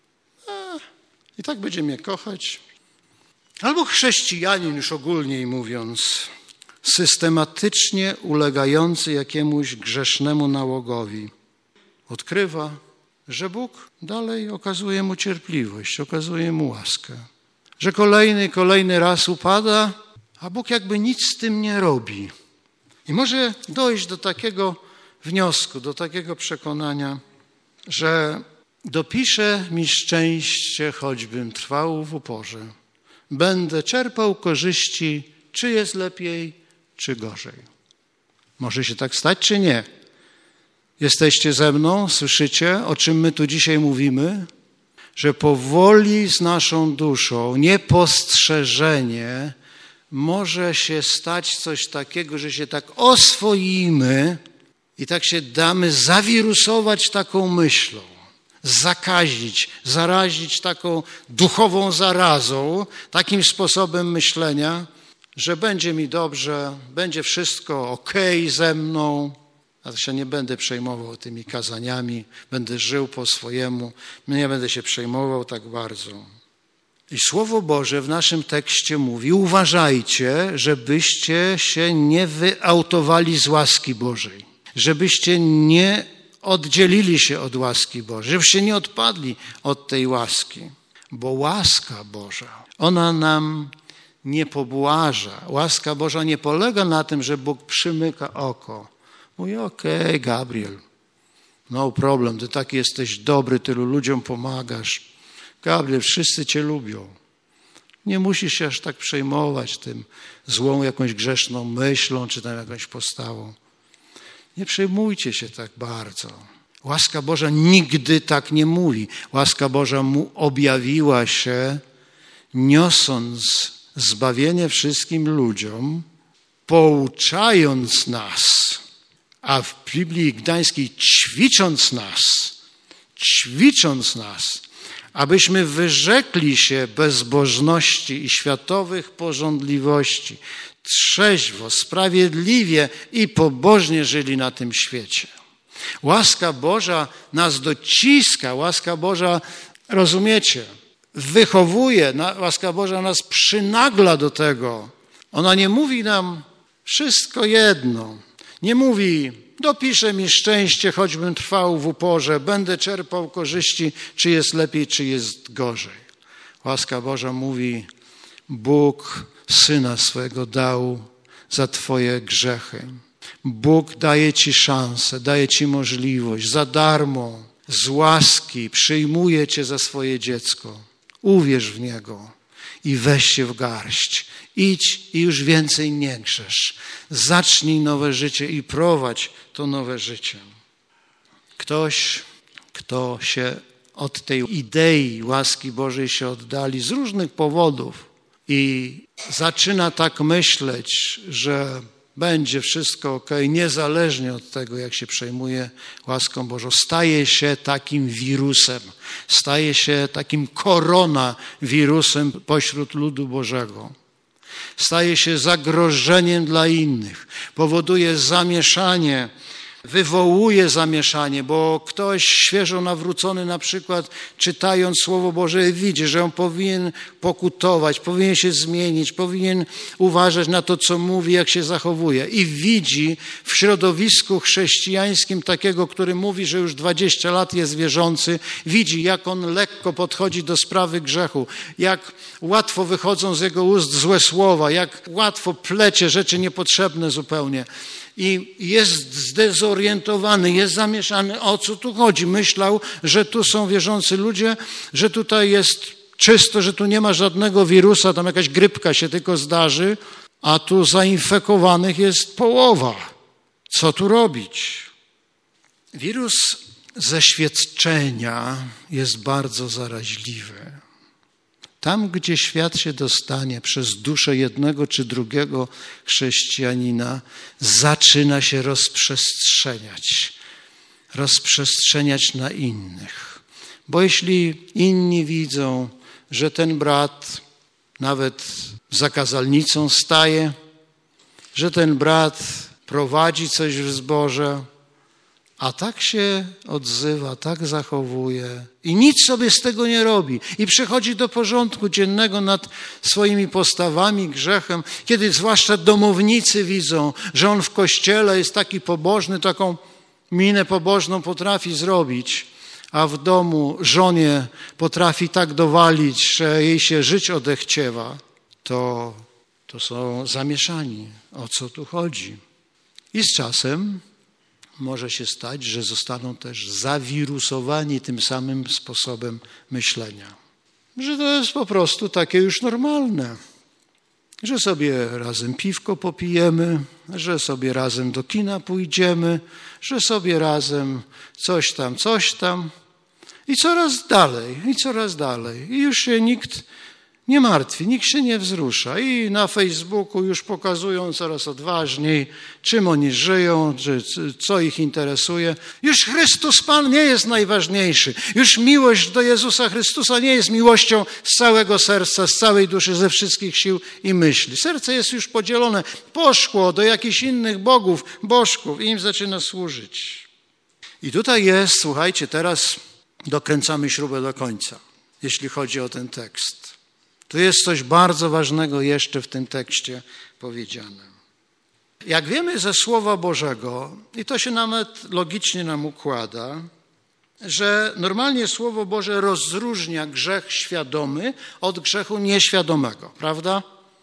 a, i tak będzie mnie kochać. Albo chrześcijanin, już ogólniej mówiąc, systematycznie ulegający jakiemuś grzesznemu nałogowi, odkrywa, że Bóg dalej okazuje mu cierpliwość, okazuje mu łaskę. Że kolejny, kolejny raz upada, a Bóg jakby nic z tym nie robi. I może dojść do takiego wniosku, do takiego przekonania, że dopisze mi szczęście, choćbym trwał w uporze. Będę czerpał korzyści, czy jest lepiej, czy gorzej. Może się tak stać, czy nie? Jesteście ze mną? Słyszycie, o czym my tu dzisiaj mówimy? Że powoli z naszą duszą, niepostrzeżenie, może się stać coś takiego, że się tak oswoimy i tak się damy zawirusować taką myślą, zakazić, zarazić taką duchową zarazą, takim sposobem myślenia, że będzie mi dobrze, będzie wszystko okej ze mną, a to się nie będę przejmował tymi kazaniami, będę żył po swojemu, nie będę się przejmował tak bardzo. I Słowo Boże w naszym tekście mówi, uważajcie, żebyście się nie wyautowali z łaski Bożej. żebyście nie oddzielili się od łaski Bożej, żebyście nie odpadli od tej łaski. Bo łaska Boża, ona nam nie pobłaża. Łaska Boża nie polega na tym, że Bóg przymyka oko. Mówi, okej, okay, Gabriel, no problem, ty taki jesteś dobry, tylu ludziom pomagasz. Gabriel, wszyscy cię lubią. Nie musisz się aż tak przejmować tym złą jakąś grzeszną myślą, czy tam jakąś postawą. Nie przejmujcie się tak bardzo. Łaska Boża nigdy tak nie mówi. Łaska Boża mu objawiła się, niosąc zbawienie wszystkim ludziom, pouczając nas, a w Biblii Gdańskiej ćwicząc nas, ćwicząc nas, abyśmy wyrzekli się bezbożności i światowych pożądliwości, trzeźwo, sprawiedliwie i pobożnie żyli na tym świecie. Łaska Boża nas dociska, łaska Boża, rozumiecie, wychowuje, łaska Boża nas przynagla do tego. Ona nie mówi nam wszystko jedno. Nie mówi, dopisze mi szczęście, choćbym trwał w uporze, będę czerpał korzyści, czy jest lepiej, czy jest gorzej. Łaska Boża mówi, Bóg Syna swego dał za twoje grzechy. Bóg daje ci szansę, daje ci możliwość, za darmo, z łaski przyjmuje cię za swoje dziecko. Uwierz w Niego i weź się w garść. Idź i już więcej nie grzesz. Zacznij nowe życie i prowadź to nowe życie. Ktoś, kto się od tej idei łaski Bożej się oddali z różnych powodów i zaczyna tak myśleć, że będzie wszystko okej, niezależnie od tego, jak się przejmuje łaską Bożą. Staje się takim wirusem, staje się takim koronawirusem pośród ludu Bożego. Staje się zagrożeniem dla innych, powoduje zamieszanie, wywołuje zamieszanie, bo ktoś świeżo nawrócony na przykład czytając Słowo Boże widzi, że on powinien pokutować, powinien się zmienić, powinien uważać na to, co mówi, jak się zachowuje. I widzi w środowisku chrześcijańskim takiego, który mówi, że już dwadzieścia lat jest wierzący, widzi, jak on lekko podchodzi do sprawy grzechu, jak łatwo wychodzą z jego ust złe słowa, jak łatwo plecie rzeczy niepotrzebne zupełnie. I jest zdezorientowany, jest zamieszany. O co tu chodzi? Myślał, że tu są wierzący ludzie, że tutaj jest czysto, że tu nie ma żadnego wirusa, tam jakaś grypka się tylko zdarzy, a tu zainfekowanych jest połowa. Co tu robić? Wirus zeświadczenia jest bardzo zaraźliwy. Tam, gdzie świat się dostanie przez duszę jednego czy drugiego chrześcijanina, zaczyna się rozprzestrzeniać. Rozprzestrzeniać na innych. Bo jeśli inni widzą, że ten brat nawet za kazalnicą staje, że ten brat prowadzi coś w zborze, a tak się odzywa, tak zachowuje i nic sobie z tego nie robi. I przychodzi do porządku dziennego nad swoimi postawami, grzechem, kiedy zwłaszcza domownicy widzą, że on w kościele jest taki pobożny, taką minę pobożną potrafi zrobić, a w domu żonie potrafi tak dowalić, że jej się żyć odechciewa, to, to są zamieszani. O co tu chodzi? I z czasem może się stać, że zostaną też zawirusowani tym samym sposobem myślenia. Że to jest po prostu takie już normalne. Że sobie razem piwko popijemy, że sobie razem do kina pójdziemy, że sobie razem coś tam, coś tam. I coraz dalej, i coraz dalej. I już się nikt nie martwi, nikt się nie wzrusza. I na Facebooku już pokazują coraz odważniej, czym oni żyją, czy, co ich interesuje. Już Chrystus Pan nie jest najważniejszy. Już miłość do Jezusa Chrystusa nie jest miłością z całego serca, z całej duszy, ze wszystkich sił i myśli. Serce jest już podzielone. Poszło do jakichś innych bogów, bożków i im zaczyna służyć. I tutaj jest, słuchajcie, teraz dokręcamy śrubę do końca, jeśli chodzi o ten tekst. Tu jest coś bardzo ważnego jeszcze w tym tekście powiedziane. Jak wiemy ze Słowa Bożego, i to się nawet logicznie nam układa, że normalnie Słowo Boże rozróżnia grzech świadomy od grzechu nieświadomego, prawda?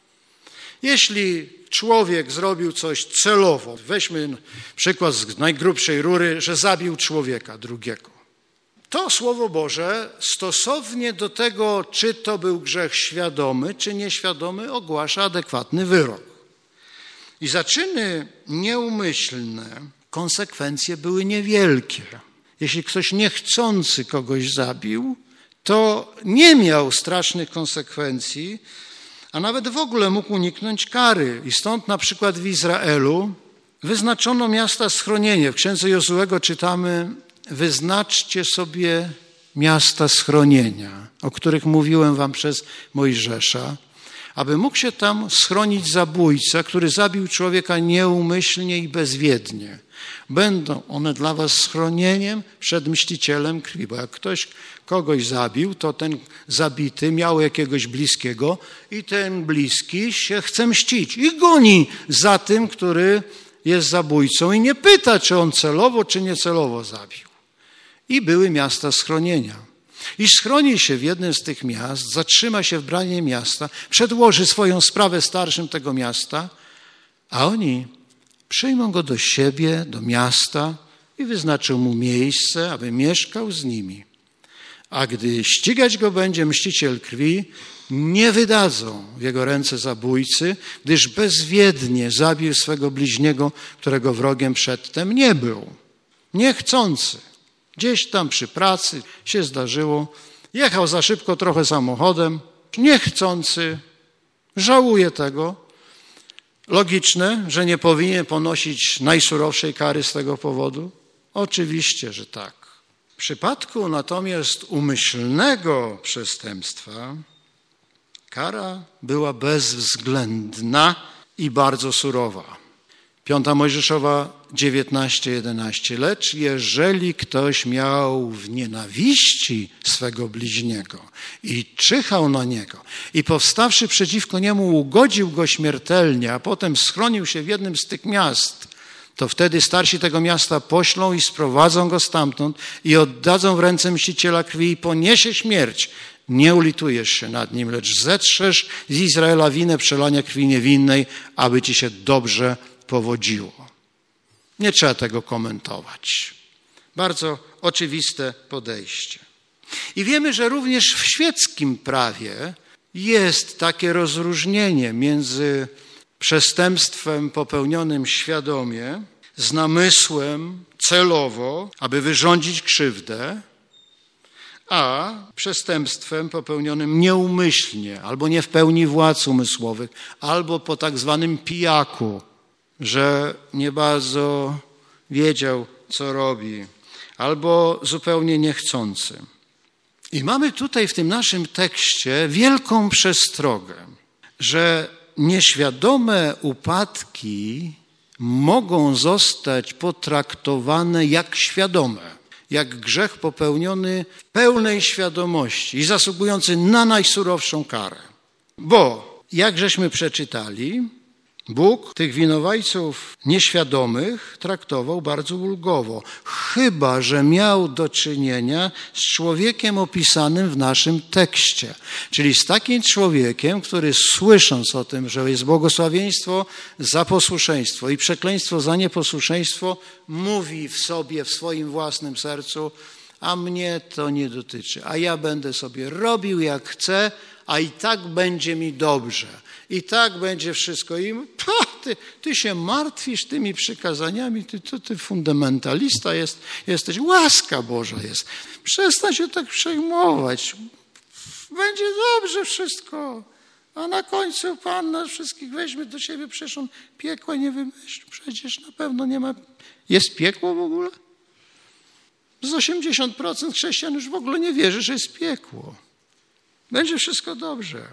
Jeśli człowiek zrobił coś celowo, weźmy przykład z najgrubszej rury, że zabił człowieka drugiego, to Słowo Boże stosownie do tego, czy to był grzech świadomy, czy nieświadomy, ogłasza adekwatny wyrok. I za czyny nieumyślne konsekwencje były niewielkie. Jeśli ktoś niechcący kogoś zabił, to nie miał strasznych konsekwencji, a nawet w ogóle mógł uniknąć kary. I stąd na przykład w Izraelu wyznaczono miasta schronienie. W księdze Jozuego czytamy: wyznaczcie sobie miasta schronienia, o których mówiłem wam przez Mojżesza, aby mógł się tam schronić zabójca, który zabił człowieka nieumyślnie i bezwiednie. Będą one dla was schronieniem przed mścicielem krwi, bo jak ktoś kogoś zabił, to ten zabity miał jakiegoś bliskiego i ten bliski się chce mścić i goni za tym, który jest zabójcą i nie pyta, czy on celowo, czy niecelowo zabił. I były miasta schronienia. I schroni się w jednym z tych miast, zatrzyma się w branie miasta, przedłoży swoją sprawę starszym tego miasta, a oni przyjmą go do siebie, do miasta i wyznaczą mu miejsce, aby mieszkał z nimi. A gdy ścigać go będzie mściciel krwi, nie wydadzą w jego ręce zabójcy, gdyż bezwiednie zabił swego bliźniego, którego wrogiem przedtem nie był. Niechcący. Gdzieś tam przy pracy się zdarzyło, jechał za szybko trochę samochodem, niechcący, żałuje tego. Logiczne, że nie powinien ponosić najsurowszej kary z tego powodu? Oczywiście, że tak. W przypadku natomiast umyślnego przestępstwa kara była bezwzględna i bardzo surowa. Piąta Mojżeszowa dziewiętnaście jedenaście. Lecz jeżeli ktoś miał w nienawiści swego bliźniego i czyhał na niego i powstawszy przeciwko niemu ugodził go śmiertelnie, a potem schronił się w jednym z tych miast, to wtedy starsi tego miasta poślą i sprowadzą go stamtąd i oddadzą w ręce mściciela krwi i poniesie śmierć. Nie ulitujesz się nad nim, lecz zetrzesz z Izraela winę przelania krwi niewinnej, aby ci się dobrze powodziło. Nie trzeba tego komentować. Bardzo oczywiste podejście. I wiemy, że również w świeckim prawie jest takie rozróżnienie między przestępstwem popełnionym świadomie, z namysłem, celowo, aby wyrządzić krzywdę, a przestępstwem popełnionym nieumyślnie, albo nie w pełni władz umysłowych, albo po tak zwanym pijaku, że nie bardzo wiedział, co robi, albo zupełnie niechcący. I mamy tutaj w tym naszym tekście wielką przestrogę, że nieświadome upadki mogą zostać potraktowane jak świadome, jak grzech popełniony w pełnej świadomości i zasługujący na najsurowszą karę. Bo, jak żeśmy przeczytali, Bóg tych winowajców nieświadomych traktował bardzo ulgowo, chyba że miał do czynienia z człowiekiem opisanym w naszym tekście. Czyli z takim człowiekiem, który słysząc o tym, że jest błogosławieństwo za posłuszeństwo i przekleństwo za nieposłuszeństwo, mówi w sobie, w swoim własnym sercu: a mnie to nie dotyczy, a ja będę sobie robił jak chcę, a i tak będzie mi dobrze. I tak będzie wszystko. I pa, ty, ty się martwisz tymi przykazaniami, ty, ty, ty fundamentalista jest, jesteś, łaska Boża jest. Przestań się tak przejmować. Będzie dobrze wszystko. A na końcu Pan nas wszystkich weźmie do siebie, przecież On piekła nie wymyślił. Przecież na pewno nie ma... Jest piekło w ogóle? Z osiemdziesiąt procent chrześcijan już w ogóle nie wierzy, że jest piekło. Będzie wszystko dobrze.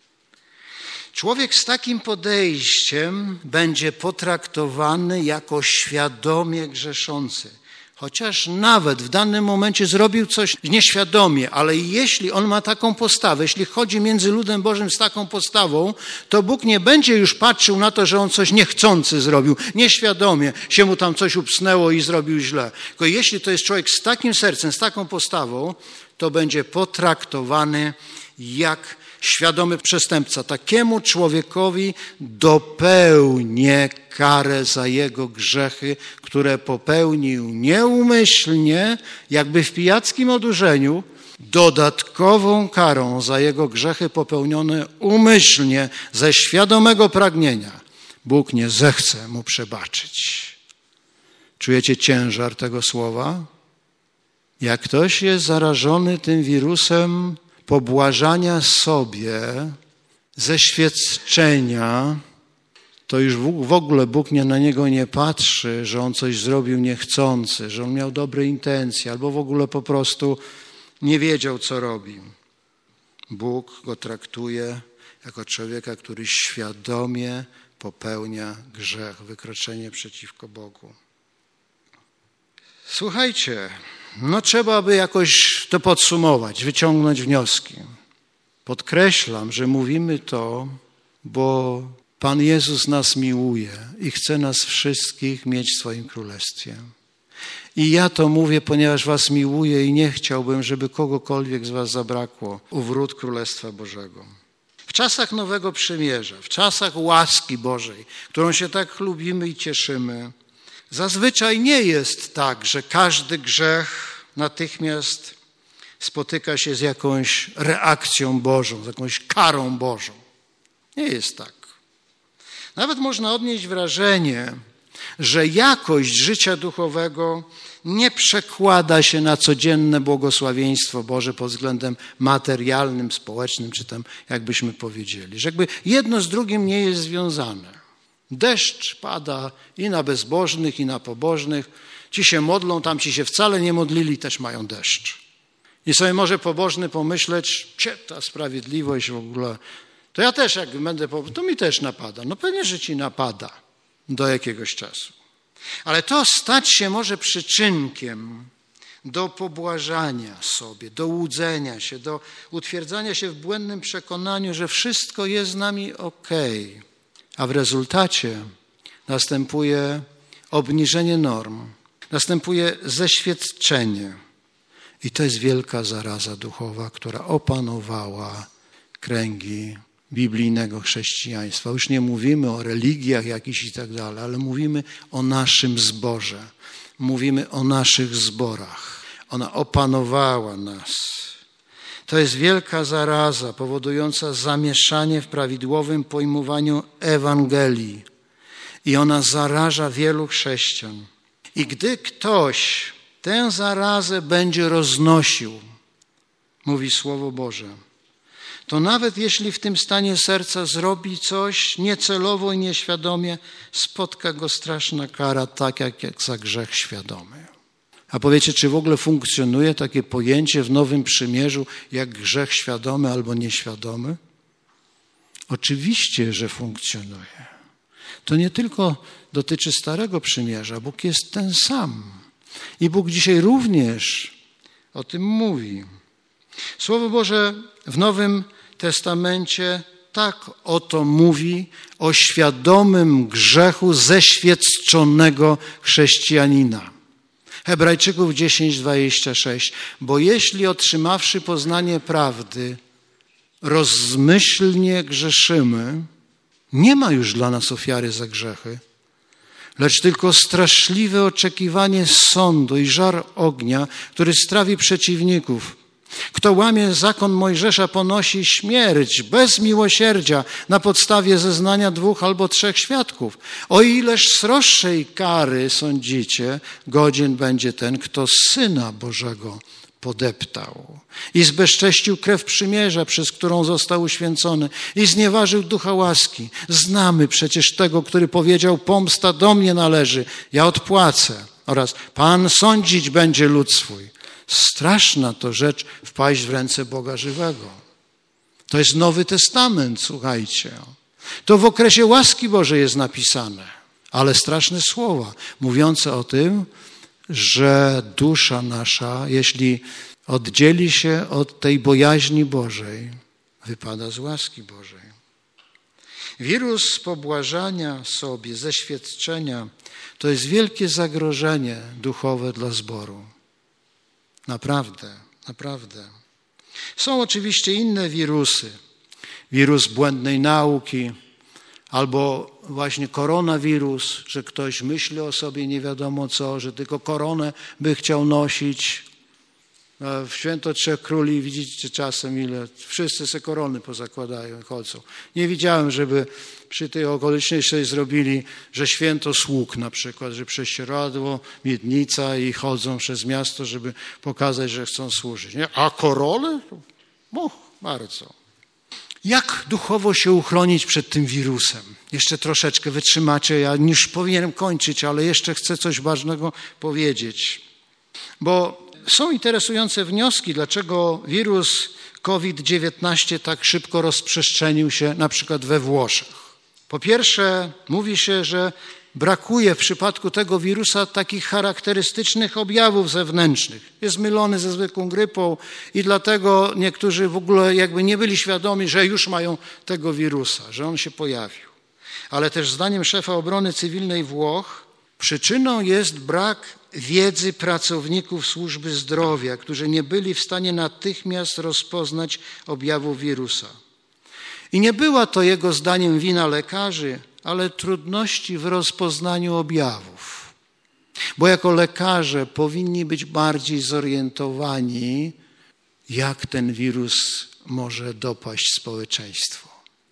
Człowiek z takim podejściem będzie potraktowany jako świadomie grzeszący. chociaż nawet w danym momencie zrobił coś nieświadomie, ale jeśli on ma taką postawę, jeśli chodzi między ludem Bożym z taką postawą, to Bóg nie będzie już patrzył na to, że on coś niechcący zrobił, nieświadomie się mu tam coś upsnęło i zrobił źle. Tylko jeśli to jest człowiek z takim sercem, z taką postawą, to będzie potraktowany jak świadomy przestępca. Takiemu człowiekowi dopełnię karę za jego grzechy, które popełnił nieumyślnie, jakby w pijackim odurzeniu, dodatkową karą za jego grzechy popełnione umyślnie, ze świadomego pragnienia. Bóg nie zechce mu przebaczyć. Czujecie ciężar tego słowa? Jak ktoś jest zarażony tym wirusem pobłażania sobie, zeświadczenia, to już w ogóle Bóg nie, na niego nie patrzy, że on coś zrobił niechcący, że on miał dobre intencje, albo w ogóle po prostu nie wiedział, co robi. Bóg go traktuje jako człowieka, który świadomie popełnia grzech, wykroczenie przeciwko Bogu. Słuchajcie, no trzeba by jakoś to podsumować, wyciągnąć wnioski. Podkreślam, że mówimy to, bo Pan Jezus nas miłuje i chce nas wszystkich mieć w swoim królestwie. I ja to mówię, ponieważ was miłuję i nie chciałbym, żeby kogokolwiek z was zabrakło u wrót Królestwa Bożego. W czasach Nowego Przymierza, w czasach łaski Bożej, którą się tak lubimy i cieszymy, zazwyczaj nie jest tak, że każdy grzech natychmiast spotyka się z jakąś reakcją Bożą, z jakąś karą Bożą. Nie jest tak. Nawet można odnieść wrażenie, że jakość życia duchowego nie przekłada się na codzienne błogosławieństwo Boże pod względem materialnym, społecznym, czy tam jakbyśmy powiedzieli. Że jakby jedno z drugim nie jest związane. Deszcz pada i na bezbożnych, i na pobożnych. Ci się modlą, tam ci się wcale nie modlili, też mają deszcz. I sobie może pobożny pomyśleć, cie, ta sprawiedliwość w ogóle, to ja też jak będę, to mi też napada. No pewnie, że ci napada do jakiegoś czasu. Ale to stać się może przyczynkiem do pobłażania sobie, do łudzenia się, do utwierdzania się w błędnym przekonaniu, że wszystko jest z nami okej. A w rezultacie następuje obniżenie norm, następuje zeświadczenie. I to jest wielka zaraza duchowa, która opanowała kręgi biblijnego chrześcijaństwa. Już nie mówimy o religiach jakichś i tak dalej, ale mówimy o naszym zborze. Mówimy o naszych zborach. Ona opanowała nas. To jest wielka zaraza powodująca zamieszanie w prawidłowym pojmowaniu Ewangelii. I ona zaraża wielu chrześcijan. I gdy ktoś tę zarazę będzie roznosił, mówi Słowo Boże, to nawet jeśli w tym stanie serca zrobi coś niecelowo i nieświadomie, spotka go straszna kara, tak jak, jak za grzech świadomy. A powiecie, czy w ogóle funkcjonuje takie pojęcie w Nowym Przymierzu jak grzech świadomy albo nieświadomy? Oczywiście, że funkcjonuje. To nie tylko dotyczy Starego Przymierza. Bóg jest ten sam. I Bóg dzisiaj również o tym mówi. Słowo Boże w Nowym Testamencie tak oto mówi o świadomym grzechu zeświadczonego chrześcijanina. Hebrajczyków dziesięć, dwadzieścia sześć. Bo jeśli otrzymawszy poznanie prawdy, rozmyślnie grzeszymy, nie ma już dla nas ofiary za grzechy, lecz tylko straszliwe oczekiwanie sądu i żar ognia, który strawi przeciwników. Kto łamie zakon Mojżesza, ponosi śmierć bez miłosierdzia na podstawie zeznania dwóch albo trzech świadków. O ileż sroższej kary, sądzicie, godzien będzie ten, kto Syna Bożego podeptał i zbezcześcił krew przymierza, przez którą został uświęcony, i znieważył ducha łaski. Znamy przecież tego, który powiedział: pomsta do mnie należy, ja odpłacę, oraz Pan sądzić będzie lud swój. Straszna to rzecz wpaść w ręce Boga żywego. To jest Nowy Testament, słuchajcie. To w okresie łaski Bożej jest napisane, ale straszne słowa mówiące o tym, że dusza nasza, jeśli oddzieli się od tej bojaźni Bożej, wypada z łaski Bożej. Wirus pobłażania sobie, zeświadczenia, to jest wielkie zagrożenie duchowe dla zboru. Naprawdę, naprawdę. Są oczywiście inne wirusy. Wirus błędnej nauki, albo właśnie koronawirus, że ktoś myśli o sobie nie wiadomo co, że tylko koronę by chciał nosić. W Święto Trzech Króli widzicie czasem ile, wszyscy se korony pozakładają, chodzą. Nie widziałem, żeby przy tej okoliczności zrobili, że święto sług na przykład, że prześcieradło, miednica i chodzą przez miasto, żeby pokazać, że chcą służyć. Nie? A korony? Och, bardzo. Jak duchowo się uchronić przed tym wirusem? Jeszcze troszeczkę wytrzymacie, ja już powinienem kończyć, ale jeszcze chcę coś ważnego powiedzieć. Bo są interesujące wnioski, dlaczego wirus kowid dziewiętnaście tak szybko rozprzestrzenił się na przykład we Włoszech. Po pierwsze, mówi się, że brakuje w przypadku tego wirusa takich charakterystycznych objawów zewnętrznych. Jest mylony ze zwykłą grypą i dlatego niektórzy w ogóle jakby nie byli świadomi, że już mają tego wirusa, że on się pojawił. Ale też zdaniem szefa obrony cywilnej Włoch przyczyną jest brak wiedzy pracowników służby zdrowia, którzy nie byli w stanie natychmiast rozpoznać objawów wirusa. I nie była to jego zdaniem wina lekarzy, ale trudności w rozpoznaniu objawów. Bo jako lekarze powinni być bardziej zorientowani, jak ten wirus może dopaść społeczeństwo.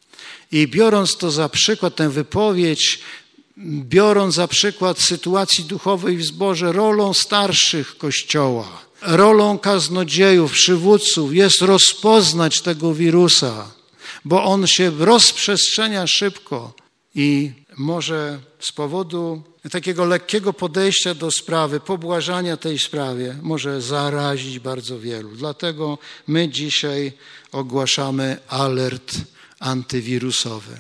I biorąc to za przykład, tę wypowiedź, biorąc za przykład sytuacji duchowej w zborze, rolą starszych Kościoła, rolą kaznodziejów, przywódców jest rozpoznać tego wirusa, bo on się rozprzestrzenia szybko i może z powodu takiego lekkiego podejścia do sprawy, pobłażania tej sprawie, może zarazić bardzo wielu. Dlatego my dzisiaj ogłaszamy alert antywirusowy.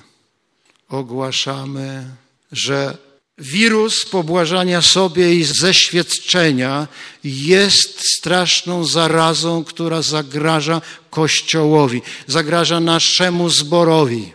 Ogłaszamy, że wirus pobłażania sobie i zeświadczenia jest straszną zarazą, która zagraża Kościołowi, zagraża naszemu zborowi.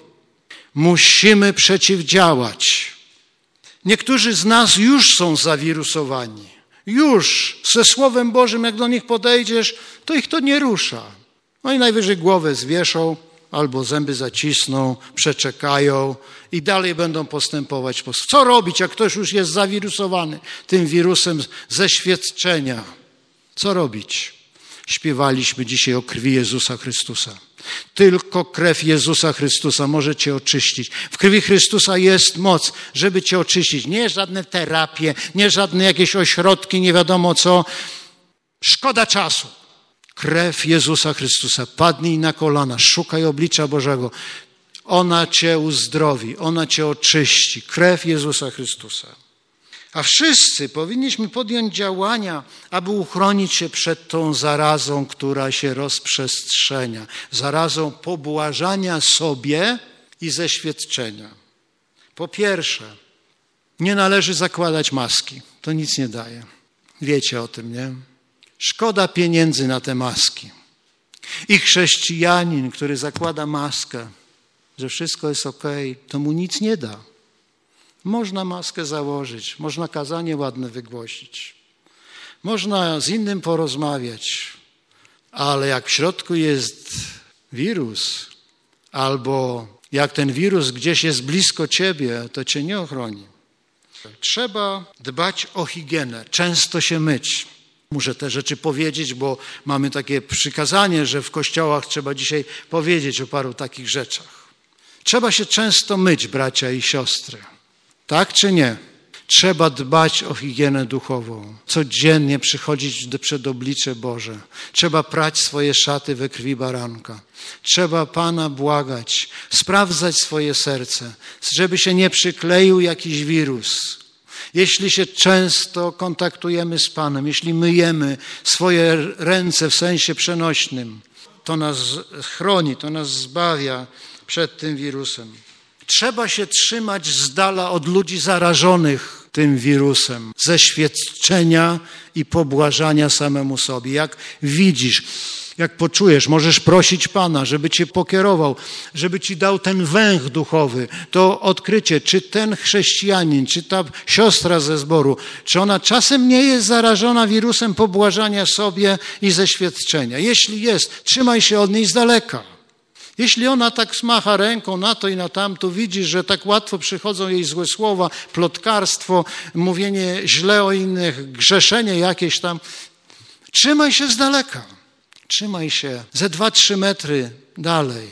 Musimy przeciwdziałać. Niektórzy z nas już są zawirusowani. Już ze Słowem Bożym, jak do nich podejdziesz, to ich to nie rusza. No i najwyżej głowę zwieszą, albo zęby zacisną, przeczekają i dalej będą postępować. Co robić, jak ktoś już jest zawirusowany tym wirusem zeświadczenia? Co robić? Śpiewaliśmy dzisiaj o krwi Jezusa Chrystusa. Tylko krew Jezusa Chrystusa może cię oczyścić. W krwi Chrystusa jest moc, żeby cię oczyścić. Nie żadne terapie, nie żadne jakieś ośrodki, nie wiadomo co. Szkoda czasu. Krew Jezusa Chrystusa. Padnij na kolana, szukaj oblicza Bożego. Ona cię uzdrowi, ona cię oczyści. Krew Jezusa Chrystusa. A wszyscy powinniśmy podjąć działania, aby uchronić się przed tą zarazą, która się rozprzestrzenia. Zarazą pobłażania sobie i zeświadczenia. Po pierwsze, nie należy zakładać maski. To nic nie daje. Wiecie o tym, nie? Szkoda pieniędzy na te maski. I chrześcijanin, który zakłada maskę, że wszystko jest okej, to mu nic nie da. Można maskę założyć, można kazanie ładne wygłosić, można z innym porozmawiać, ale jak w środku jest wirus, albo jak ten wirus gdzieś jest blisko ciebie, to cię nie ochroni. Trzeba dbać o higienę, często się myć. Muszę te rzeczy powiedzieć, bo mamy takie przykazanie, że w kościołach trzeba dzisiaj powiedzieć o paru takich rzeczach. Trzeba się często myć, bracia i siostry. Tak czy nie? Trzeba dbać o higienę duchową. Codziennie przychodzić przed oblicze Boże. Trzeba prać swoje szaty we krwi baranka. Trzeba Pana błagać, sprawdzać swoje serce, żeby się nie przykleił jakiś wirus. Jeśli się często kontaktujemy z Panem, jeśli myjemy swoje ręce w sensie przenośnym, to nas chroni, to nas zbawia przed tym wirusem. Trzeba się trzymać z dala od ludzi zarażonych tym wirusem ze świadczenia i pobłażania samemu sobie. Jak widzisz, jak poczujesz, możesz prosić Pana, żeby cię pokierował, żeby ci dał ten węch duchowy, to odkrycie, czy ten chrześcijanin, czy ta siostra ze zboru, czy ona czasem nie jest zarażona wirusem pobłażania sobie i ze świadczenia. Jeśli jest, trzymaj się od niej z daleka. Jeśli ona tak smacha ręką na to i na tamto, widzisz, że tak łatwo przychodzą jej złe słowa, plotkarstwo, mówienie źle o innych, grzeszenie jakieś tam, trzymaj się z daleka. Trzymaj się ze dwa, trzy metry dalej,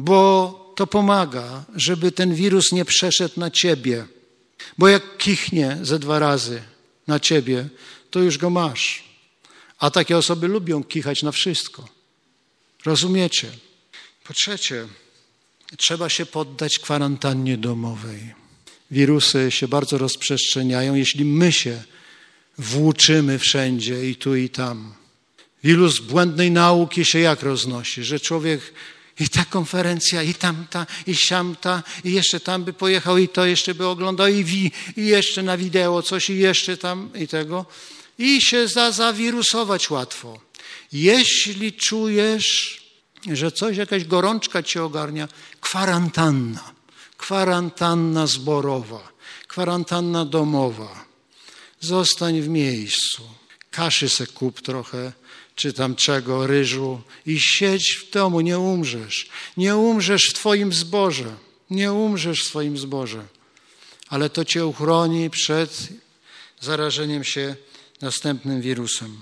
bo to pomaga, żeby ten wirus nie przeszedł na ciebie. Bo jak kichnie ze dwa razy na ciebie, to już go masz. A takie osoby lubią kichać na wszystko. Rozumiecie? Po trzecie, trzeba się poddać kwarantannie domowej. Wirusy się bardzo rozprzestrzeniają, jeśli my się włóczymy wszędzie i tu i tam. Wirus błędnej nauki się jak roznosi, że człowiek i ta konferencja, i tamta, i siamta, i jeszcze tam by pojechał, i to jeszcze by oglądał, i, wi, i jeszcze na wideo coś, i jeszcze tam, i tego. I się za, zawirusować łatwo. Jeśli czujesz, że coś, jakaś gorączka cię ogarnia, kwarantanna, kwarantanna zborowa, kwarantanna domowa. Zostań w miejscu, kaszy se kup trochę, czy tam czego, ryżu i siedź w domu, nie umrzesz. Nie umrzesz w twoim zborze, nie umrzesz w swoim zborze, ale to cię uchroni przed zarażeniem się następnym wirusem.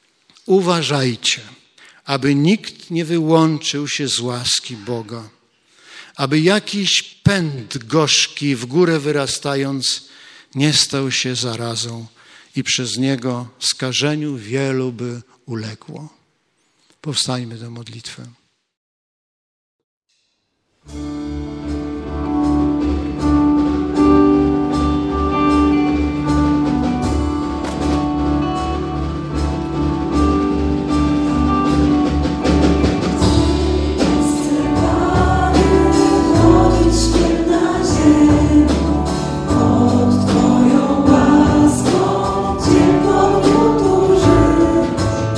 Uważajcie, aby nikt nie wyłączył się z łaski Boga, aby jakiś pęd gorzki w górę wyrastając nie stał się zarazą i przez niego skażeniu wielu by uległo. Powstańmy do modlitwy.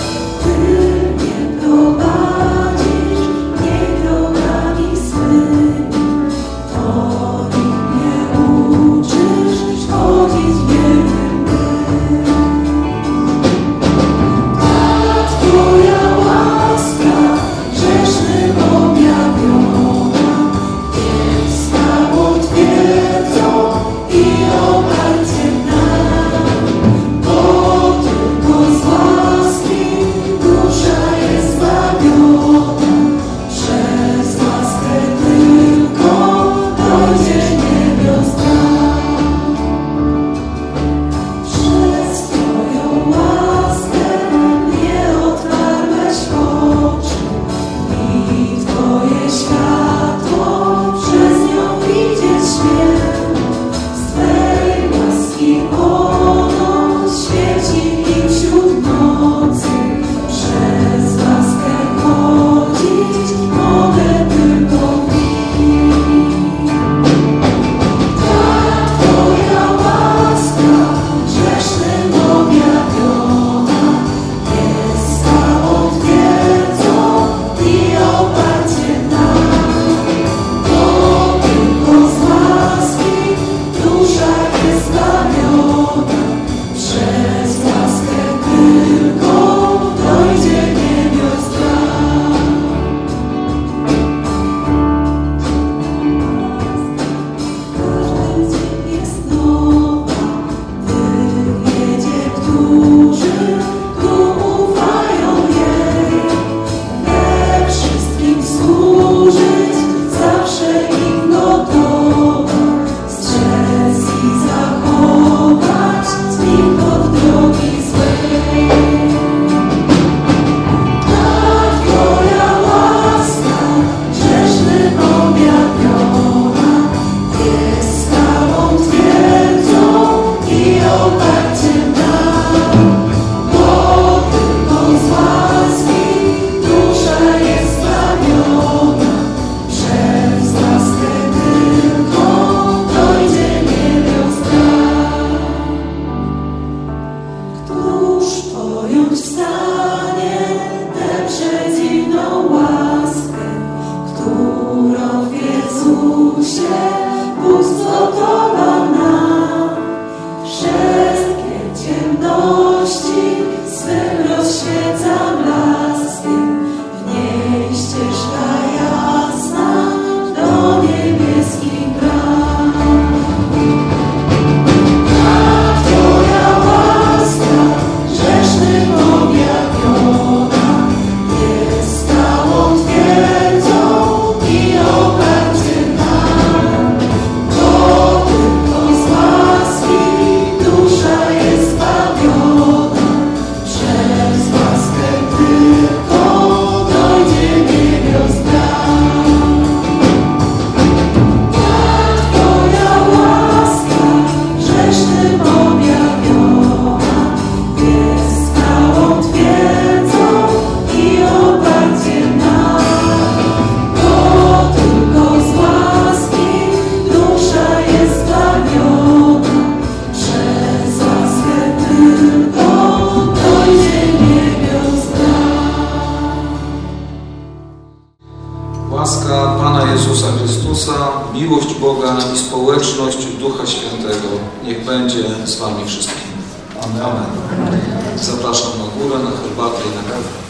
Prowadzisz mnie drogami swymi. Chrystusa, miłość Boga i społeczność Ducha Świętego niech będzie z wami wszystkimi. Amen. Zapraszam na górę, na herbatę i na kawę.